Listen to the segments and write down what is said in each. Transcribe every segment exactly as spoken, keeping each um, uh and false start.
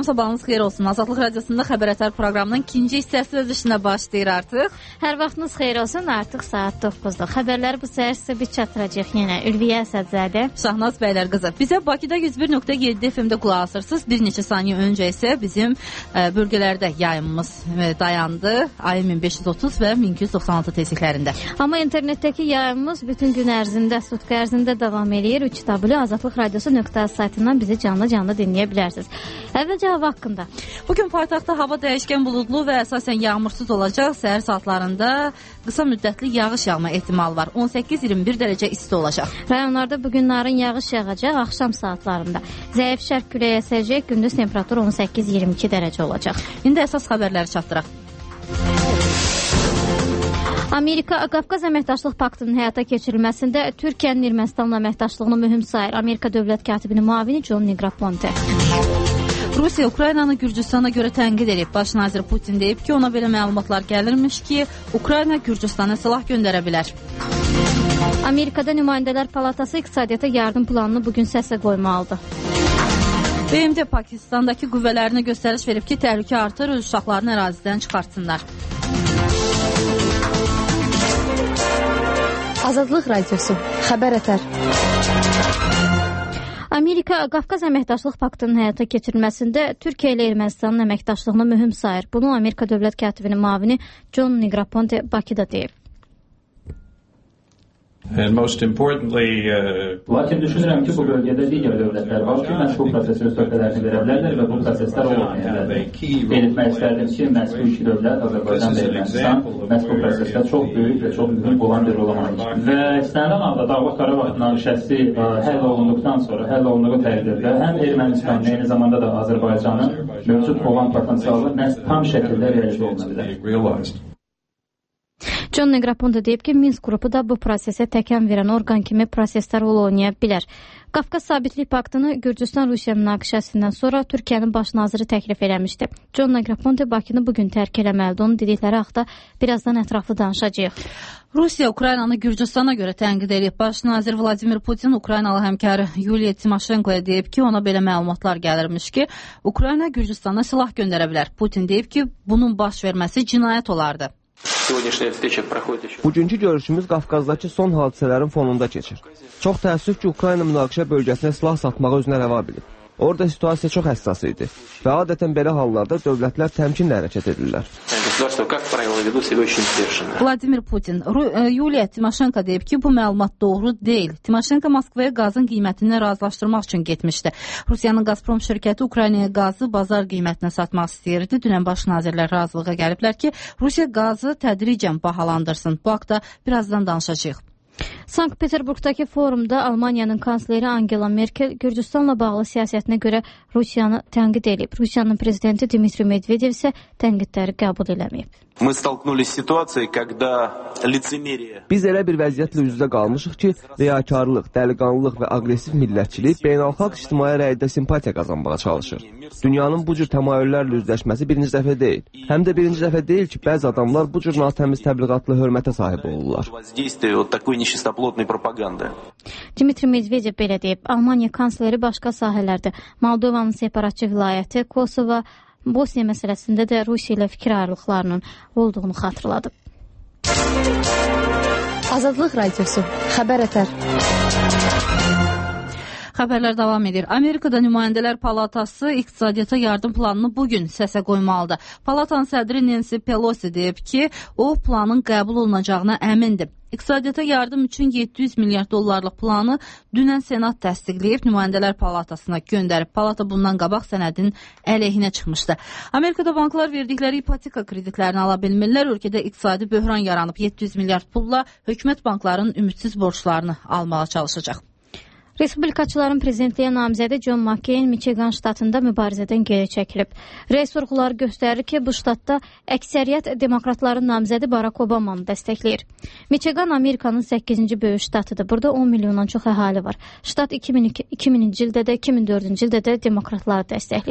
Salam, sabahınız xeyir olsun. Azadlıq Radiosunda Xəbər Ətər proqramının ikinci hissəsi öz işinə başlayır artıq. Hər vaxtınız xeyir olsun. Artıq saat doqquzdur. Xəbərləri bu səhər sizə bir çatdıracaq yenə Ülviyə Əsədzadə, Şahnaz Bəylər qızı. Bizə Bakıda yüz bir nöqtə yeddi F M-də qulaq asırsınız. Bir neçə saniyə öncə isə bizim ə, bölgələrdə yayımımız ə, dayandı. A M min beş yüz otuz və min iki yüz doxsan altı tezliklərində. Amma internetdəki yayımımız bütün gün ərzində, sutka ərzində davam edir. üç w azadlıq radiosu nöqtə az saytından bizi canlı-canlı dinləyə bilərsiniz. Əvvəlcə hava haqqında. Bugün paytaxtda hava dəyişkən buludlu və əsasən yağmursuz olacaq. Səhər saatlarında qısa müddətli yağış yağma ehtimalı var. on səkkiz iyirmi bir dərəcə isti olacaq. Rayonlarda bugün narın yağış yağacaq axşam saatlarında. Zəif şərq küləyi əsəcək, gündüz temperatur on səkkiz iyirmi iki dərəcə olacaq. İndi əsas xəbərləri çatdıraq. Amerika Qafqaz Əməkdaşlıq Paktının həyata keçirilməsində Türkiyənin Ermənistanla əməkdaşlığını mühüm sayır. Amerika Dövlət Katibinin müavini John Negroponte. Rusiya Ukraynanı Gürcüstana görə tənqid edib. Baş nazir Putin deyib ki, ona belə məlumatlar gəlirmiş ki, Ukrayna Gürcüstana silah göndərə bilər. Amerikada Nümayəndələr Palatası iqtisadiyyata yardım planını bugün səsə qoymalıdır. B M T Pakistandakı qüvvələrinə göstəriş verib ki, təhlükə artır, öz uşaqlarını ərazidən çıxartsınlar. Azadlıq Radiosu, Xəbər Ətər. Amerika Qafqaz Əməkdaşlıq Paktının həyata keçirilməsində Türkiyə ilə Ermənistanın əməkdaşlığını mühüm sayır. Bunu Amerika Dövlət Katibinin müavini John Negroponte Bakıda deyib. And most importantly, uh, Lakin düşünürəm ki, bu bölgədə digər dövlətlər var ki, məhz bu prosesin söhbətlərini verə bilərlər və bu proseslər olmayacaqlar. Qeyd etmək istərdim ki, məhz bu iki dövlət, Azərbaycan və Ermənistan, məhz bu prosesdə çox böyük və çox mühüm olan bir rol oynayır. Və istənilən halda Dağlıq Qarabağ münaqişəsi həll olunduqdan sonra, həll olunduğu təqdirdə həm Ermənistanın, eyni zamanda da Azərbaycanın mövcud olan potensialı məhz tam şəkildə realizə oluna bilər. John Negroponte deyib ki, Minsk qrupu da bu prosesə təkən verən orqan kimi proseslər rol oynaya bilər. Qafqaz Sabitlik Paktını Gürcüstan-Rusiya münaqişəsindən sonra Türkiyənin baş naziri təklif eləmişdi. John Negroponte Bakını bugün tərk eləməlidir. Onun dedikləri haqda birazdan ətraflı danışacağıq. Rusiya Ukraynanı Gürcüstana görə tənqid edib. Baş nazir Vladimir Putin Ukraynalı həmkarı Yuliya Timoşenkoya deyib ki, ona belə məlumatlar gəlirmiş ki, Ukrayna Gürcüstana silah göndərə bilər. Putin deyib ki, bunun baş verməsi cinayət olardı. Bugünkü görüşümüz Qafqazdakı son hadisələrin fonunda keçir. Çox təəssüf ki, Ukrayna münaqişə bölgəsinə silah satmağı özünə rəva bilib. Orada situasiya çox həssas idi və adətən belə hallarda dövlətlər təmkinlə hərəkət edirlər. Vladimir Putin, Yuliya Timoşenko deyib ki, bu məlumat doğru deyil. Timoşenko Moskvaya qazın qiymətini razılaşdırmaq üçün getmişdi. Rusiyanın Gazprom şirkəti Ukraynaya qazı bazar qiymətinə satmaq istəyirdi. Dünən baş nazirlər razılığa gəliblər ki, Rusiya qazı tədricən bahalandırsın. Bu haqda birazdan danışacağıq. Sankt-Peterburqdakı forumda Almaniyanın kansleri Angela Merkel Gürcüstanla bağlı siyasətinə görə Rusiyanı tənqid edib. Rusiyanın prezidenti Dmitri Medvedev isə tənqidləri qəbul eləməyib. Biz elə bir vəziyyətlə üz-üzə qalmışıq ki, riyakarlıq, dəliqanlılıq və aqressiv millətçilik beynəlxalq ictimai rəydə simpatiya qazanmağa çalışır. Dünyanın bu cür təmayüllərlə üzləşməsi birinci dəfə deyil. Həm də birinci dəfə deyil ki, bəzi adamlar bu cür natəmiz təbliğatlı hörmətə sahib olurlar. Dmitri Medvedev belə deyib. Almaniya kansleri başqa sahələrdə Moldovanın separatçı vilayəti, Kosova, Bosniya məsələsində də Rusiya ilə fikir ayrılıqlarının olduğunu xatırladıb. Azadlıq Radiosu, Xəbər Ətər. Xəbərlər davam edir. Amerikada Nümayəndələr Palatası iqtisadiyyata yardım planını bugün səsə qoymalıdır. Palatanın sədri Nancy Pelosi deyib ki, o planın qəbul olunacağına əmindir. İqtisadiyyata yardım üçün yeddi yüz milyard dollarlıq planı dünən Senat təsdiqləyib Nümayəndələr Palatasına göndərib. Palata bundan qabaq sənədin əleyhinə çıxmışdı. Amerikada banklar verdikləri ipoteka kreditlərini ala bilmirlər. Ölkədə iqtisadi böhran yaranıb. yeddi yüz milyard pulla hökumət bankların ümidsiz borclarını almağa çalışacaq. Respublikaçıların prezidentliyə namizədi John McCain Michigan ştatında mübarizədən geri çəkilib. Rəy sorğuları göstərir ki, bu ştatda əksəriyyət demokratların namizədi Barack Obamanı dəstəkləyir. Michigan Amerikanın səkkizinci böyük ştatıdır. Burada on milyondan çox əhali var. Ştat iki min ikinci ildə də, iki min dördüncü ildə də demokratları dəstəkləyib.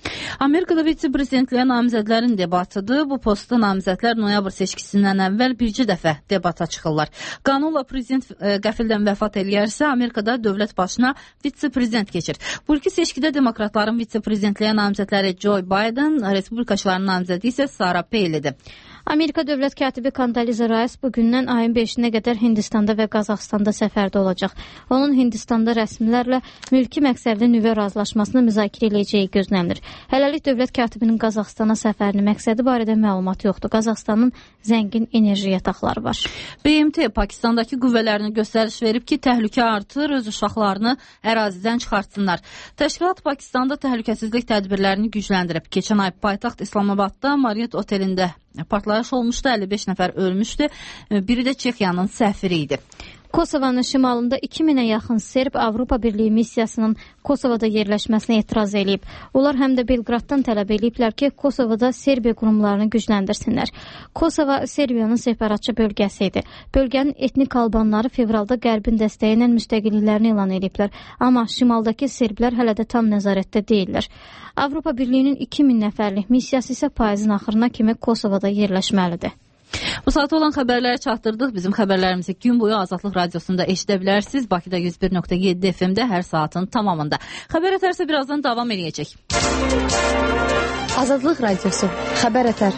Amerikada vitse-prezidentliyə namizədlərin debatıdır. Bu postda namizədlər noyabr seçkisindən əvvəl bircə dəfə debata çıxırlar. Qanunla prezident e, qəfildən vəfat eləyərsə, Amerikada dövlət başına vitse-prezident keçir. Bu ilki seçkidə demokratların vitse-prezidentliyə namizədləri Joe Biden, respublikaçıların namizədi isə Sarah Palin-dir. Amerika dövlət katibi Condoleezza Rice bugündən ayın beşinə qədər Hindistanda və Qazaxstanda səfərdə olacaq. Onun Hindistanda rəsmilərlə mülki məqsədli nüvə razılaşmasını müzakirə edəcəyi gözlənilir. Hələlik dövlət katibinin Qazaxstana səfərinin məqsədi barədə məlumat yoxdur. Qazaxstanın zəngin enerji yataqları var. B M T Pakistandakı qüvvələrini göstəriş verib ki, təhlükə artır, öz uşaqlarını ərazidən çıxartsınlar. Təşkilat Pakistanda təhlükəsizlik tədbirlərini gücləndirib. Keçən ay paytaxt İslamabadda Marriott otelində partlayış olmuşdu, əlli beş nəfər ölmüşdü, biri də Çexiyanın səfiri idi. Kosovanın şimalında iki minə yaxın Serb Avropa Birliyi missiyasının Kosovada yerləşməsinə etiraz edib. Onlar həm də Belqraddan tələb ediblər ki, Kosovada Serbiya qurumlarını gücləndirsinlər. Kosova Serbiyanın separatçı bölgəsi idi. Bölgənin etnik albanları fevralda Qərbin dəstəyi ilə müstəqilliklərini elan ediblər. Amma şimaldakı serblər hələ də tam nəzarətdə deyirlər. Avropa Birliyinin iki min nəfərlik missiyası isə payızın axırına kimi Kosovada yerləşməlidir. Bu saat olan xəbərləri çatdırdıq. Bizim xəbərlərimizi gün boyu Azadlıq Radiosunda eşidə bilərsiniz. Bakıda yüz bir nöqtə yeddi F M-də hər saatın tamamında. Xəbər ətərsə birazdan davam edəcək. Azadlıq Radiosu. Xəbər ətər.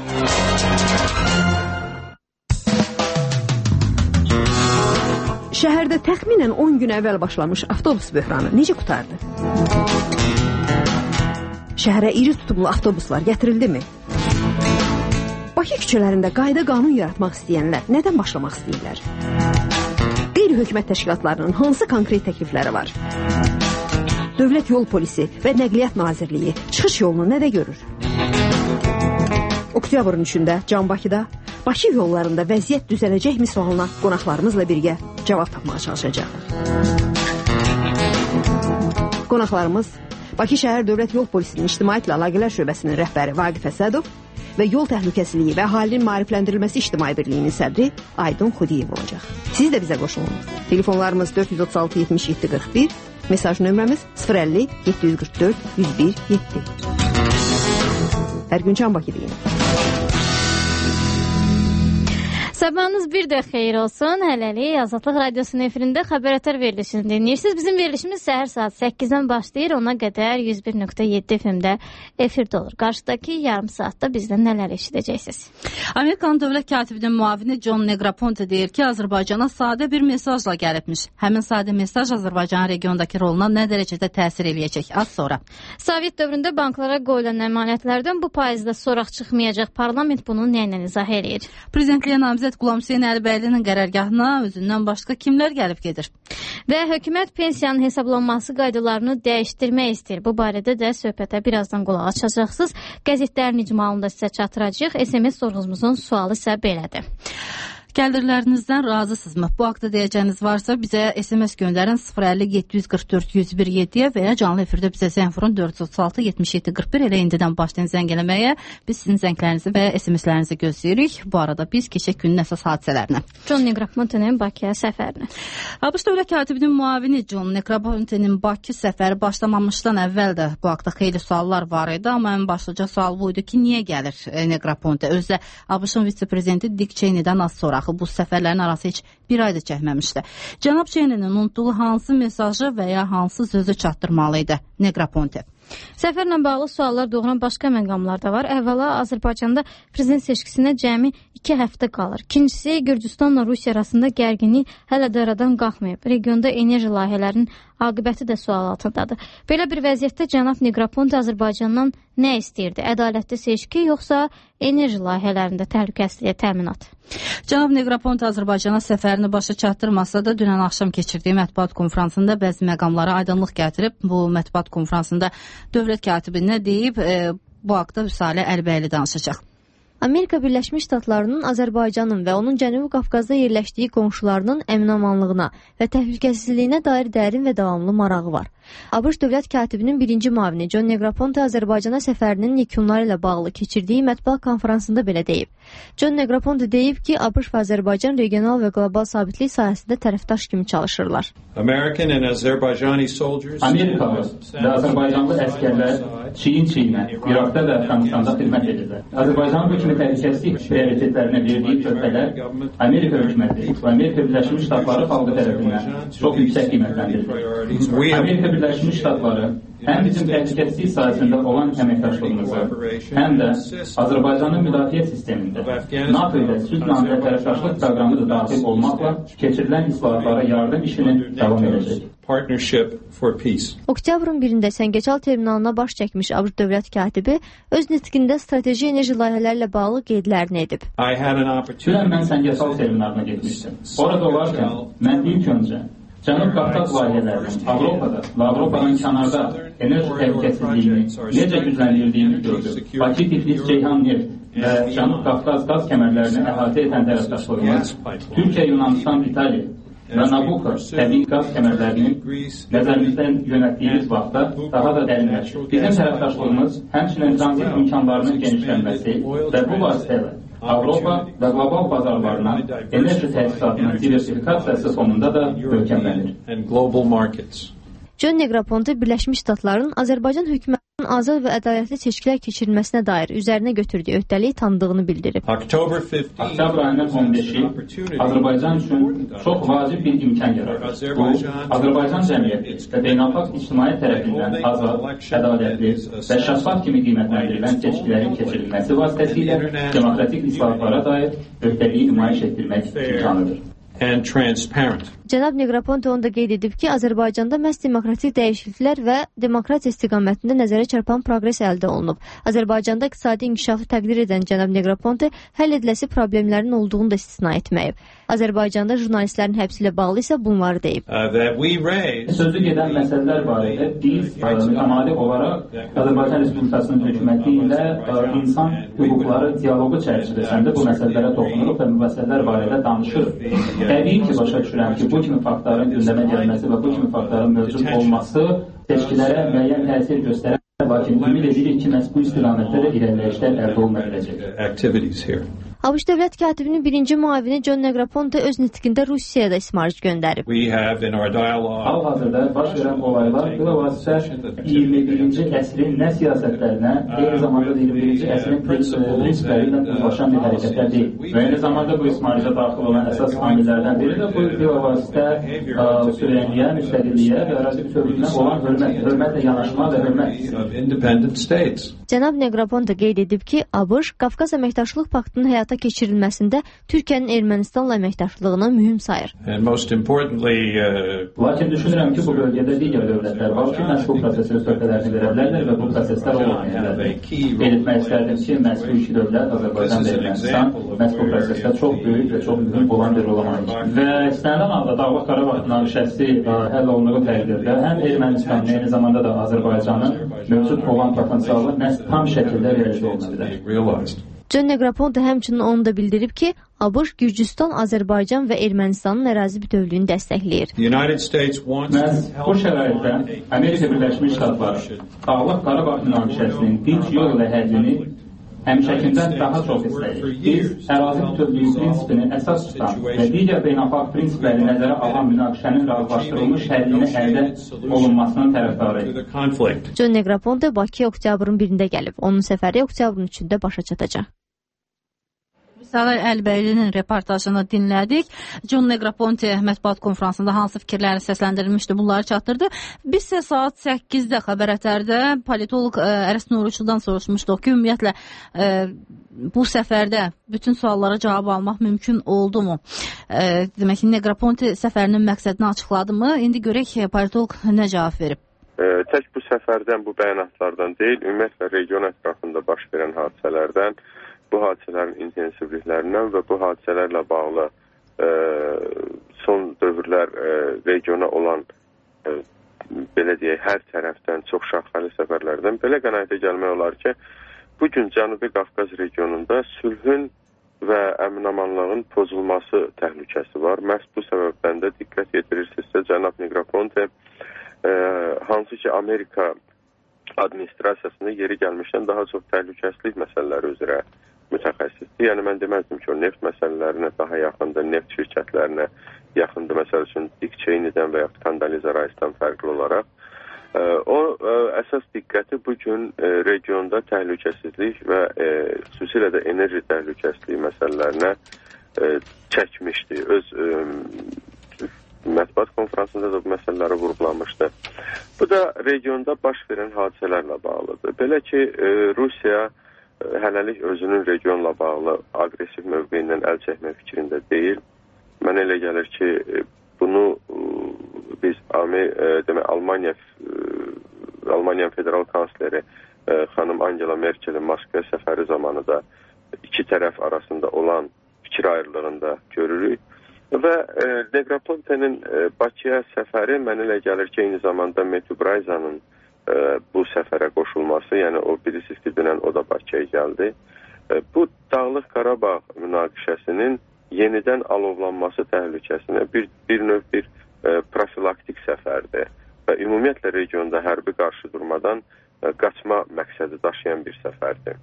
Şəhərdə təxminən on gün əvvəl başlamış avtobus böhranı necə qutardı? Şəhərə iri tutumlu avtobuslar gətirildimi? Bakı küçələrində qayda qanun yaratmaq istəyənlər nədən başlamaq istəyirlər? Qeyri-hökumət təşkilatlarının hansı konkret təklifləri var? Dövlət Yol Polisi və Nəqliyyat Nazirliyi çıxış yolunu nədə görür? Oktyabrın üçündə Can Bakıda Bakı yollarında vəziyyət düzələcəkmi sualına qonaqlarımızla birgə cavab tapmağa çalışacaq. Qonaqlarımız Bakı Şəhər Dövlət Yol Polisinin İctimaiyyətlə Əlaqələr Şöbəsinin rəhbəri Vaqif Əsədov və Yol Təhlükəsizliyi və Əhalinin Maarifləndirilməsi İctimai Birliyinin sədri Aydın Xudiyev olacaq. Siz də bizə qoşulun. Telefonlarımız dörd yüz otuz altı yetmiş yeddi qırx bir, mesaj nömrəmiz sıfır əlli yeddi yüz qırx dörd yüz bir yeddi. Hər gün Can Bakı deyin. Sabahınız bir də xeyir olsun. Hələlik Azadlıq Radiosunun efirində xəbər ətər verilişini dinləyirsiniz. Bizim verilişimiz səhər saat səkkizdən başlayır. Ona qədər yüz bir nöqtə yeddi F M-də efirdə olur. Qarşıdakı yarım saatda bizdən nələr eşidəcəksiniz? Amerikanın dövlət katibinin müavini John Negroponte deyir ki, Azərbaycana sadə bir mesajla gəlibmiş. Həmin sadə mesaj Azərbaycanın regiondakı roluna nə dərəcədə təsir eləyəcək? Az sonra. Sovet dövründə banklara qoyulan əmanətlərdən bu faizdə soraq çıxmayacaq. Parlament bunu nə ilə izah eləyir? Prezidentliyə namizəd Qulam Hüseyn Əlibəylinin qərargahına özündən başqa kimlər gəlib gedir? Və hökumət pensiyanın hesablanması qaydalarını dəyişdirmək istəyir. Bu barədə də söhbətə birazdan qulaq açacaqsınız. Qəzetlərin icmalında sizə çatdıracaq. S M S sorğumuzun sualı isə belədir. Gəlirlərinizdən razısınızmı? Bu haqda deyəcəyiniz varsa bizə S M S göndərin sıfır əlli yeddi yüz qırx dörd yüz bir yeddiyə və ya canlı efirdə bizə zəng vurun dörd yüz otuz altı yetmiş yeddi qırx bir. Elə indidən başlayın zəng eləməyə. Biz sizin zənglərinizi və S M S-lərinizi gözləyirik. Bu arada biz keçək günün əsas hadisələrinə. John Negroponte'nin Bakıya səfərinə. ABŞ dövlət katibinin müavini John Negroponte'nin Bakı səfəri başlamamışdan əvvəl də bu haqda xeyli suallar var idi, amma ən başlıca sual bu idi ki, niyə gəlir Negroponte? Özdə ABŞ-ın vitse-prezidenti Dick Cheney-dən az sonra bu səfərlərin arası heç bir ayda çəkməmişdi. Cənab Cheney'nin unutduğu hansı mesajı və ya hansı sözü çatdırmalı idi Negroponte? Səfərlə bağlı suallar doğuran başqa məqamlar da var. Əvvəla Azərbaycanda prezident seçkisinə cəmi iki həftə qalır. İkincisi, Gürcüstanla Rusiya arasında gərginlik hələ də aradan qalxmayıb. Regionda enerji layihələrinin aqibəti də sual altındadır. Belə bir vəziyyətdə cənab Negroponte Azərbaycandan nə istəyirdi? Ədalətli seçki yoxsa enerji layihələrində təhlükəsizliyə təminat? Cənab Negroponte Azərbaycana səfərini başa çatdırmasa da dünən axşam keçirdiyi mətbuat konfransında bəzi məqamlara aydınlıq gətirib. Bu mətbuat konfransında dövlət katibi nə deyib? E, bu haqda Vüsalə Əlibəyli danışacaq. Amerika Birləşmiş Ştatlarının Azərbaycanın və onun Cənubi Qafqazda yerləşdiyi qonşularının əmin-amanlığına və təhlükəsizliyinə dair dərin və davamlı marağı var. ABŞ dövlət katibinin birinci müavini John Negroponte Azərbaycana səfərinin yekunları ilə bağlı keçirdiyi mətbuat konfransında belə deyib. John Negroponte deyib ki, ABŞ və Azərbaycan regional və qlobal sabitlik sahəsində tərəfdaş kimi çalışırlar. Amerikalı və Azərbaycanlı əskərlər çiyin-çiyinə İraqda və Əfqanistanda xidmət edirlər. Azərbaycanın bu kimi təhlükəsizlik prioritetlərinə verdiyi töhfələr Amerika hökuməti və Amerika Birləşmiş Ştatları xalqı tərəfindən çox yüksək qiymətləndirilir. Amerika Birləşmiş Ştatları həm bizim təhlükəsizlik sahəsində olan əməkdaşlığımızı, həm də Azərbaycanın müdafiə sistemində NATO ilə sülhnaməyə tərəfdaşlıq proqramı da daxil olmaqla keçirilən islahatlara yardım işini davam edəcək. Oktyabrın birində Səngəçal terminalına baş çəkmiş ABŞ dövlət katibi öz nitqində strateji enerji layihələri ilə bağlı qeydlərini edib. Dünən mən Səngəçal terminalına getmişdim. Orada olarkən mən ilk öncə Cənub Qafqaz layihələrinin Avropada və Avropadan kənarda enerji təhlükəsizliyini necə gücləndirdiyini gördüm. Bakı, Tiflis, Ceyhan neft və Cənub Qafqaz qaz kəmərlərini əhatə edən tərəfdaşlığımız Türkiyə, Yunanistan, İtaliya və Nabucco təbii qaz kəmərlərinin nəzərimizdən yönətdiyimiz vaxtda daha da dərinləşir. Bizim tərəfdaşlığımız həmçinin tranzit imkanlarının genişlənməsi və bu vasitələ Avropa və qlobal bazarlarına enerji təsisatının diversifikasiyası fonunda da möhkəmlənir. John Negroponte Birləşmiş Ştatların Azərbaycan hökumətinin azad və ədalətli seçkilər keçirilməsinə dair üzərinə götürdüyü öhdəliyi tanıdığını bildirib. Oktyabr ayının on beşi Azərbaycan üçün çox vacib bir imkan yaradır. Bu, Azərbaycan cəmiyyəti və beynəlxalq ictimai tərəfindən azad, ədalətli və şəffaf kimi qiymətləndirilən seçkilərin keçirilməsi vasitəsilə demokratik islahatlara dair öhdəliyi nümayiş etdirmək imkanıdır. Cənab Negroponte onu da qeyd edib ki, Azərbaycanda məhz demokratik dəyişikliklər və demokratiya istiqamətində nəzərə çarpan proqres əldə olunub. Azərbaycanda iqtisadi inkişafı təqdir edən cənab Negroponte həll ediləsi problemlərin olduğunu da istisna etməyib. Azərbaycanda jurnalistlərin həbsi ilə bağlı isə bunları deyib. Sözü gedən məsələlər barədə biz mütəmadi olaraq Azərbaycan Respublikasının hökuməti ilə insan hüquqları dialoqu çərçivəsində bu məsələlərə toxunuruq və bu məsələlər barədə danışırıq. Təbii ki, başa düşürəm ki, bu kimi faktların gündəmə gəlməsi və bu kimi faktların mövcud olması seçkilərə müəyyən təsir göstərər, lakin ümid edirik ki, məhz bu istiqamətdə də irəliləyişlər əldə oluna biləcək. ABŞ dövlət katibinin birinci müavini John Negroponte öz nitqində Rusiyaya da ismarış göndərib. Hal-hazırda baş verən olaylar bilavasitə iyirmi birinci əsrin nə siyasətlərinə, eyni zamanda iyirmi birinci əsrin prinsipləri ilə uzlaşan bir hərəkətlər deyil. Və eyni zamanda bu ismarışa daxil olan əsas amillərdən biri də bu bilavasitə suverenliyə, müstəqilliyə və ərazi bütövlüyünə olan hörmət, hörmətlə yanaşma və hörmət. Cənab Negroponte qeyd edib ki, ABŞ Qafqaz Əməkdaşlıq Paktının həyata keçirilməsində Türkiyənin Ermənistanla əməkdaşlığını mühüm sayır. Lakin düşünürəm ki, bu bölgədə digər dövlətlər var ki, məhz bu prosesin söhbətlərini verə bilərlər və bu proseslər olmayanlar. Qeyd etmək istərdim ki, məhz bu iki dövlət, Azərbaycan və Ermənistan, məhz bu prosesdə çox böyük və çox mühüm olan bir rol oynayır. Və istənilən halda Dağlıq Qarabağ münaqişəsi həll olunduğu təqdirdə həm Ermənistanın, eyni zamanda da Azərbaycanın mövcud olan potensialı məhz tam şəkildə realizə oluna bilər. John Negroponte həmçinin onu da bildirib ki, ABŞ Gürcüstan, Azərbaycan və Ermənistanın ərazi bütövlüyünü dəstəkləyir. Məhz bu şəraitdə Amerika Birləşmiş Ştatları Dağlıq Qarabağ münaqişəsinin dinc yol ilə həllini həmşəkindən daha çox istəyir. Biz ərazi bütövlüyü prinsipini əsas tutan və digər beynəlxalq prinsipləri nəzərə alan münaqişənin razılaşdırılmış həllini əldə olunmasının tərəfdarıyıq. John Negroponte Bakıya oktyabrın birində gəlib. Onun səfəri oktyabrın üçündə başa çatacaq. Saray Əlbəylinin reportajını dinlədik. John Negroponte mətbuat konfransında hansı fikirləri səsləndirilmişdi, bunları çatdırdı. Biz isə saat səkkizdə xəbər ətərdə politolog Ərəs Nuruçudan soruşmuşduq ki, ümumiyyətlə e, bu səfərdə bütün suallara cavab almaq mümkün oldu mu? E, demək ki, Negroponte səfərinin məqsədini açıqladı mı? İndi görək politolog nə cavab verib. E, tək bu səfərdən, bu bəyanatlardan deyil, ümumiyyətlə region ətrafında baş verən hadisələrdən, bu hadisələrin intensivliklərindən və bu hadisələrlə bağlı e, son dövrlər e, regiona olan e, belə deyək, hər tərəfdən çox şaxəli səfərlərdən belə qənaətə gəlmək olar ki, bugün Cənubi Qafqaz regionunda sülhün və əmin-amanlığın pozulması təhlükəsi var. Məhz bu səbəbdən də diqqət yetirirsinizsə, cənab Negroponte e, hansı ki Amerika administrasiyasında yeri gəlmişdən daha çox təhlükəsizlik məsələləri üzrə mütəxəssisdir. Yəni mən deməzdim ki, o neft məsələlərinə daha yaxındır, neft şirkətlərinə yaxındır. Məsəl üçün Dick Cheney'dən və yaxud Condoleezza Rice'dan fərqli olaraq. O əsas diqqəti bugün regionda təhlükəsizlik və xüsusilə də enerji təhlükəsizliyi məsələlərinə çəkmişdi. Öz mətbuat konferansında da bu məsələləri vurğulamışdı. Bu da regionda baş verən hadisələrlə bağlıdır. Belə ki, Rusiya hələlik özünün regionla bağlı aqressiv mövqeyindən əl çəkmək fikrində deyil. Mənə elə gəlir ki, bunu biz demək, Almaniya Almaniya Federal Kansleri xanım Angela Merkel'in Moskva səfəri zamanı da iki tərəf arasında olan fikir ayrılığında görürük. Və Negroponte'nin Bakıya səfəri mənə elə gəlir ki, eyni zamanda Metu Brayza'nın bu səfərə qoşulması, yəni o bilirsiniz ki, dünən o da Bakıya gəldi. Bu Dağlıq Qarabağ münaqişəsinin yenidən alovlanması təhlükəsinə bir, bir növ bir e, profilaktik səfərdir və ümumiyyətlə regionda hərbi qarşı durmadan e, qaçma məqsədi daşıyan bir səfərdir.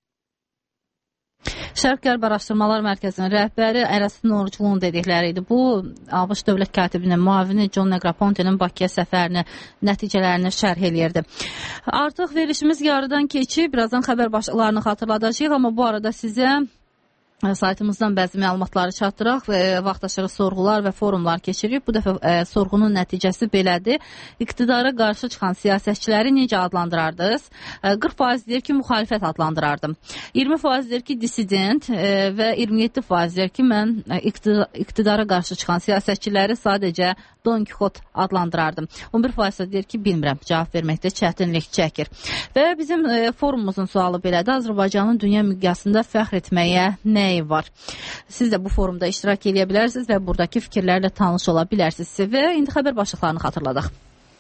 Şərq-Qərb Araşdırmalar Mərkəzinin rəhbəri Ərəstin Orucluğun dedikləri idi. Bu, ABŞ Dövlət Katibinin müavini John Negroponte'nin Bakıya səfərini, nəticələrini şərh eləyirdi. Artıq verilişimiz yarıdan keçib, birazdan xəbər başlıqlarını xatırladacağıq, amma bu arada sizə saytımızdan bəzi məlumatları çatdıraq və vaxtaşırı sorğular və forumlar keçiririk. Bu dəfə e, sorğunun nəticəsi belədir. İqtidara qarşı çıxan siyasətçiləri necə adlandırardınız? E, qırx faiz deyir ki, müxalifət adlandırardım. iyirmi faiz deyir ki, dissident e, və iyirmi yeddi faiz deyir ki, mən e, iqtidara qarşı çıxan siyasətçiləri sadəcə Don Kixot adlandırardım. on bir faiz deyir ki, bilmirəm, cavab verməkdə çətinlik çəkir. Və bizim e, forumumuzun sualı belədir. Azərbaycanın dünya miqyasında fəxr etməyə nə var? Siz də bu forumda iştirak edə bilərsiniz və buradakı fikirlərlə tanış ola bilərsiniz. Və indi xəbər başlıqlarını xatırladaq.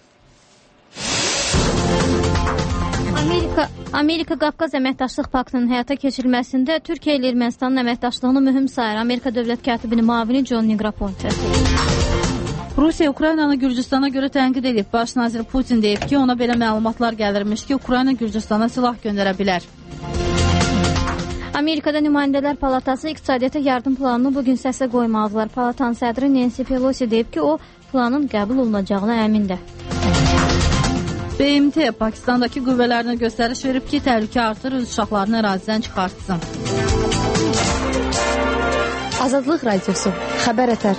Amerika, Amerika Qafqaz Əməkdaşlıq Paktının həyata keçirilməsində Türkiyə ilə Ermənistanın əməkdaşlığını mühüm sayır Amerika Dövlət Katibinin müavini John Negroponte. Rusiya Ukraynanı Gürcüstana görə tənqid edib. Baş nazir Putin deyib ki, ona belə məlumatlar gəlirmiş ki, Ukrayna Gürcüstana silah göndərə bilər. Amerikada Nümayəndələr Palatası iqtisadiyyata yardım planını bugün səsə qoymalıdırlar. Palatanın sədri Nancy Pelosi deyib ki, o planın qəbul olunacağına əmindir. B M T Pakistandakı qüvvələrinə göstəriş verib ki, təhlükə artır, öz uşaqlarını ərazidən çıxartsın. Azadlıq Radiosu, xəbər ətər.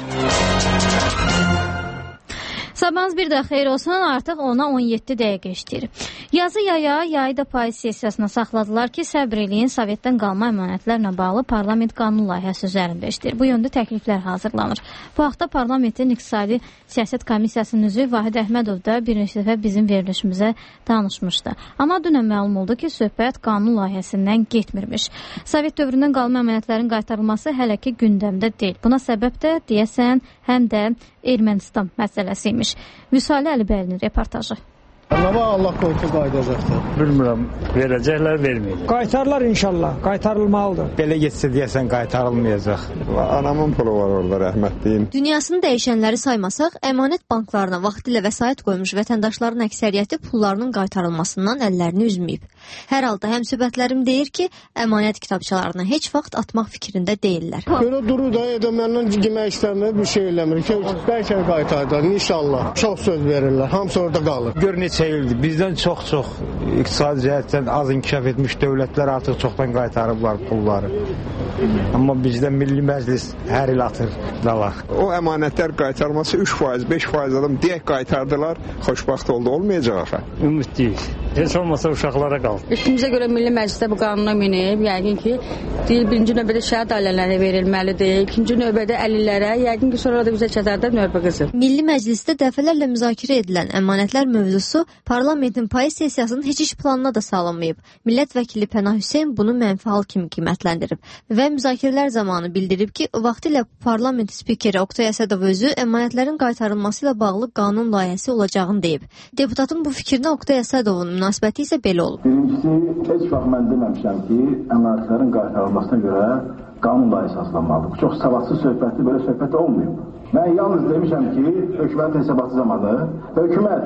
Sabahınız bir də xeyir olsun, artıq ona on yeddi dəqiqə işləyir. Yazı yaya, yayı da payız sessiyasına saxladılar ki, səbr eləyin Sovetdən qalma əmanətlərlə bağlı parlament qanun layihəsi üzərində işləyir. Bu yöndə təkliflər hazırlanır. Bu haqda parlamentin İqtisadi Siyasət Komissiyasının üzvü Vahid Əhmədov da bir neçə dəfə bizim verilişimizə danışmışdı. Amma dünən məlum oldu ki, söhbət qanun layihəsindən getmirmiş. Sovet dövründən qalma əmanətlərin qaytarılması hələ ki gündəmdə deyil. Buna səbəb də deyəsən həm də Ermənistan məsələsiymiş. Vüsalə Əlibəlinin reportajı. Amma Allah qoysa qayıdacaqdır. Bilmirəm, verəcəklər, verməyəcək. Qaytarlar inşallah, qaytarılmalıdır. Belə getsə deyəsən qaytarılmayacaq. Anamın pulu var orada, rəhmətliyim. Dünyasını dəyişənləri saymasaq, əmanət banklarına vaxtilə vəsait qoymuş vətəndaşların əksəriyyəti pullarının qaytarılmasından əllərini üzməyib. Hər halda həmsöhbətlərim deyir ki, əmanət kitabçalarını heç vaxt atmaq fikrində deyirlər. Belə durur da, edəməndən demək istəmir, bir şey eləmir ki, bəlkə qaytarlar, inşallah. Çox söz verirlər, hamısı orada qalır. Gör neçə ildir. Bizdən çox-çox iqtisadi cəhətdən az inkişaf etmiş dövlətlər artıq çoxdan qaytarıblar pulları. Amma bizdə Milli Məclis hər il atır dala. O əmanətlər qaytarması üç faiz, beş faiz adam deyək qaytardılar, xoşbaxt oldu, olmayacaq axı. Ümidliyiz. Heç olmasa uşaqlara qaldı. Üstümüzə görə Milli Məclisdə bu qanuna minib, yəqin ki, deyil, birinci növbədə şəhid ailələrə verilməlidir, ikinci növbədə əlillərə, yəqin ki, sonra da bizə çatardar növbə qızı. Milli Məclisdə dəfələrlə müzakirə edilən əmanətlər mövzusu parlamentin payız sessiyasının heç iş planına da salınmayıb. Millət vəkili Pənah Hüseyn bunu mənfi hal kimi qiymətləndirib və müzakirələr zamanı bildirib ki, vaxtilə parlament spikeri Oqtay Əsədov özü əmanətlərin qaytarılması ilə bağlı qanun layihəsi olacağını deyib. Deputatın bu fikrinə Oqtay Əsədovun münasibəti isə belə olub. Birincisi, heç vaxt mən deməmişəm ki, əmanətlərin qaytarılmasına görə qanun layihəsi hazırlanmalıdır. Bu çox savadsız söhbətdir, belə söhbət olmayıb. Mən yalnız demişəm ki, hökumətin hesabatı zamanı hökumət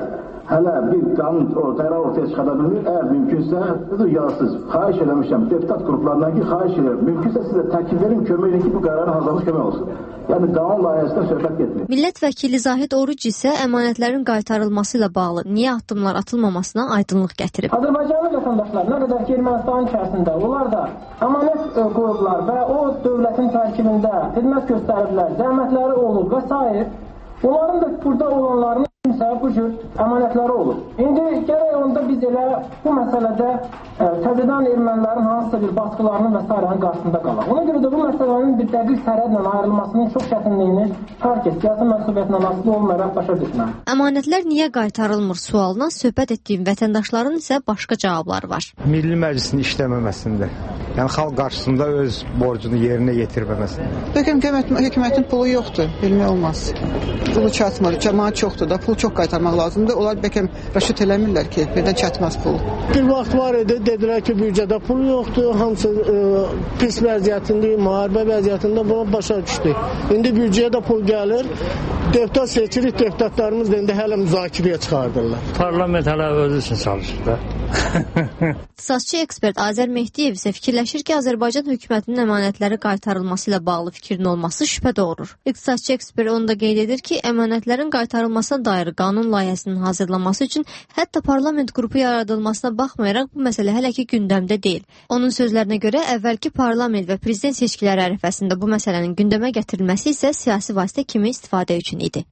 hələ bir qanun ortaya ortaya çıxada bilmir. Əgər mümkünsə, rüyasız, xahiş eləmişəm, deputat qruplarından ki, xahiş edirəm. Mümkünsə sizə təkliflərin kömək edin ki, bu qərarın hazırlanmış kömək olsun. Yəni, qanun layihəsindən söhbət getmir. Millət vəkili Zahid Oruc isə əmanətlərin qaytarılması ilə bağlı niyə addımlar atılmamasına aydınlıq gətirib. Azərbaycanlı vətəndaşlar nə qədər ki, Ermənistanın içərisində, onlar da əmanət qoyublar və o dövlətin tərkibində xidmət göstəriblər, zəhmətləri olur və s. Onların da burada olanlarının kimsə bu cür əmanətləri olur. İndi gərək onda biz elə bu məsələdə ə, təzədən ermənilərin hansısa bir baskılarının və s. qarşısında qalaq. Ona görə də bu məsələnin bir dəqiq sərhədlə ayrılmasının çox çətinliyini hər kəs siyasi məsuliyyətlə asılı olmayaraq başa düşməli. Əmanətlər niyə qaytarılmır sualına söhbət etdiyim vətəndaşların isə başqa cavabları var. Milli Məclisin işləməməsində, yəni xalq qarşısında öz borcunu yerinə yetirməməsində. Hökumətin pulu yoxdur, bilmək olmaz. Pulu çatmır, cəmaat çoxdur da, pul çox qaytarmaq lazımdır. Onlar bəlkə rəşət eləmirlər ki, birdən çatmaz pul. Bir vaxt var idi, dedilər ki, büdcədə pul yoxdur, hamısı ə, pis vəziyyətində, müharibə vəziyyətində buna başa düşdük. İndi büdcəyə də pul gəlir, deputat seçirik, deputatlarımız da indi hələ müzakirəyə çıxardırlar. Parlament hələ özü üçün çalışır da. İqtisadçı ekspert Azər Mehdiyev isə fikirləşir ki, Azərbaycan hökumətinin əmanətləri qaytarılması ilə bağlı fikrin olması şübhə doğurur. İqtisadçı ekspert onu da qeyd edir ki, əmanətlərin qaytarılmasına dair qanun layihəsinin hazırlanması üçün hətta parlament qrupu yaradılmasına baxmayaraq bu məsələ hələ ki gündəmdə deyil. Onun sözlərinə görə əvvəlki parlament və prezident seçkiləri ərəfəsində bu məsələnin gündəmə gətirilməsi isə siyasi vasitə kimi istifadə üçün idi.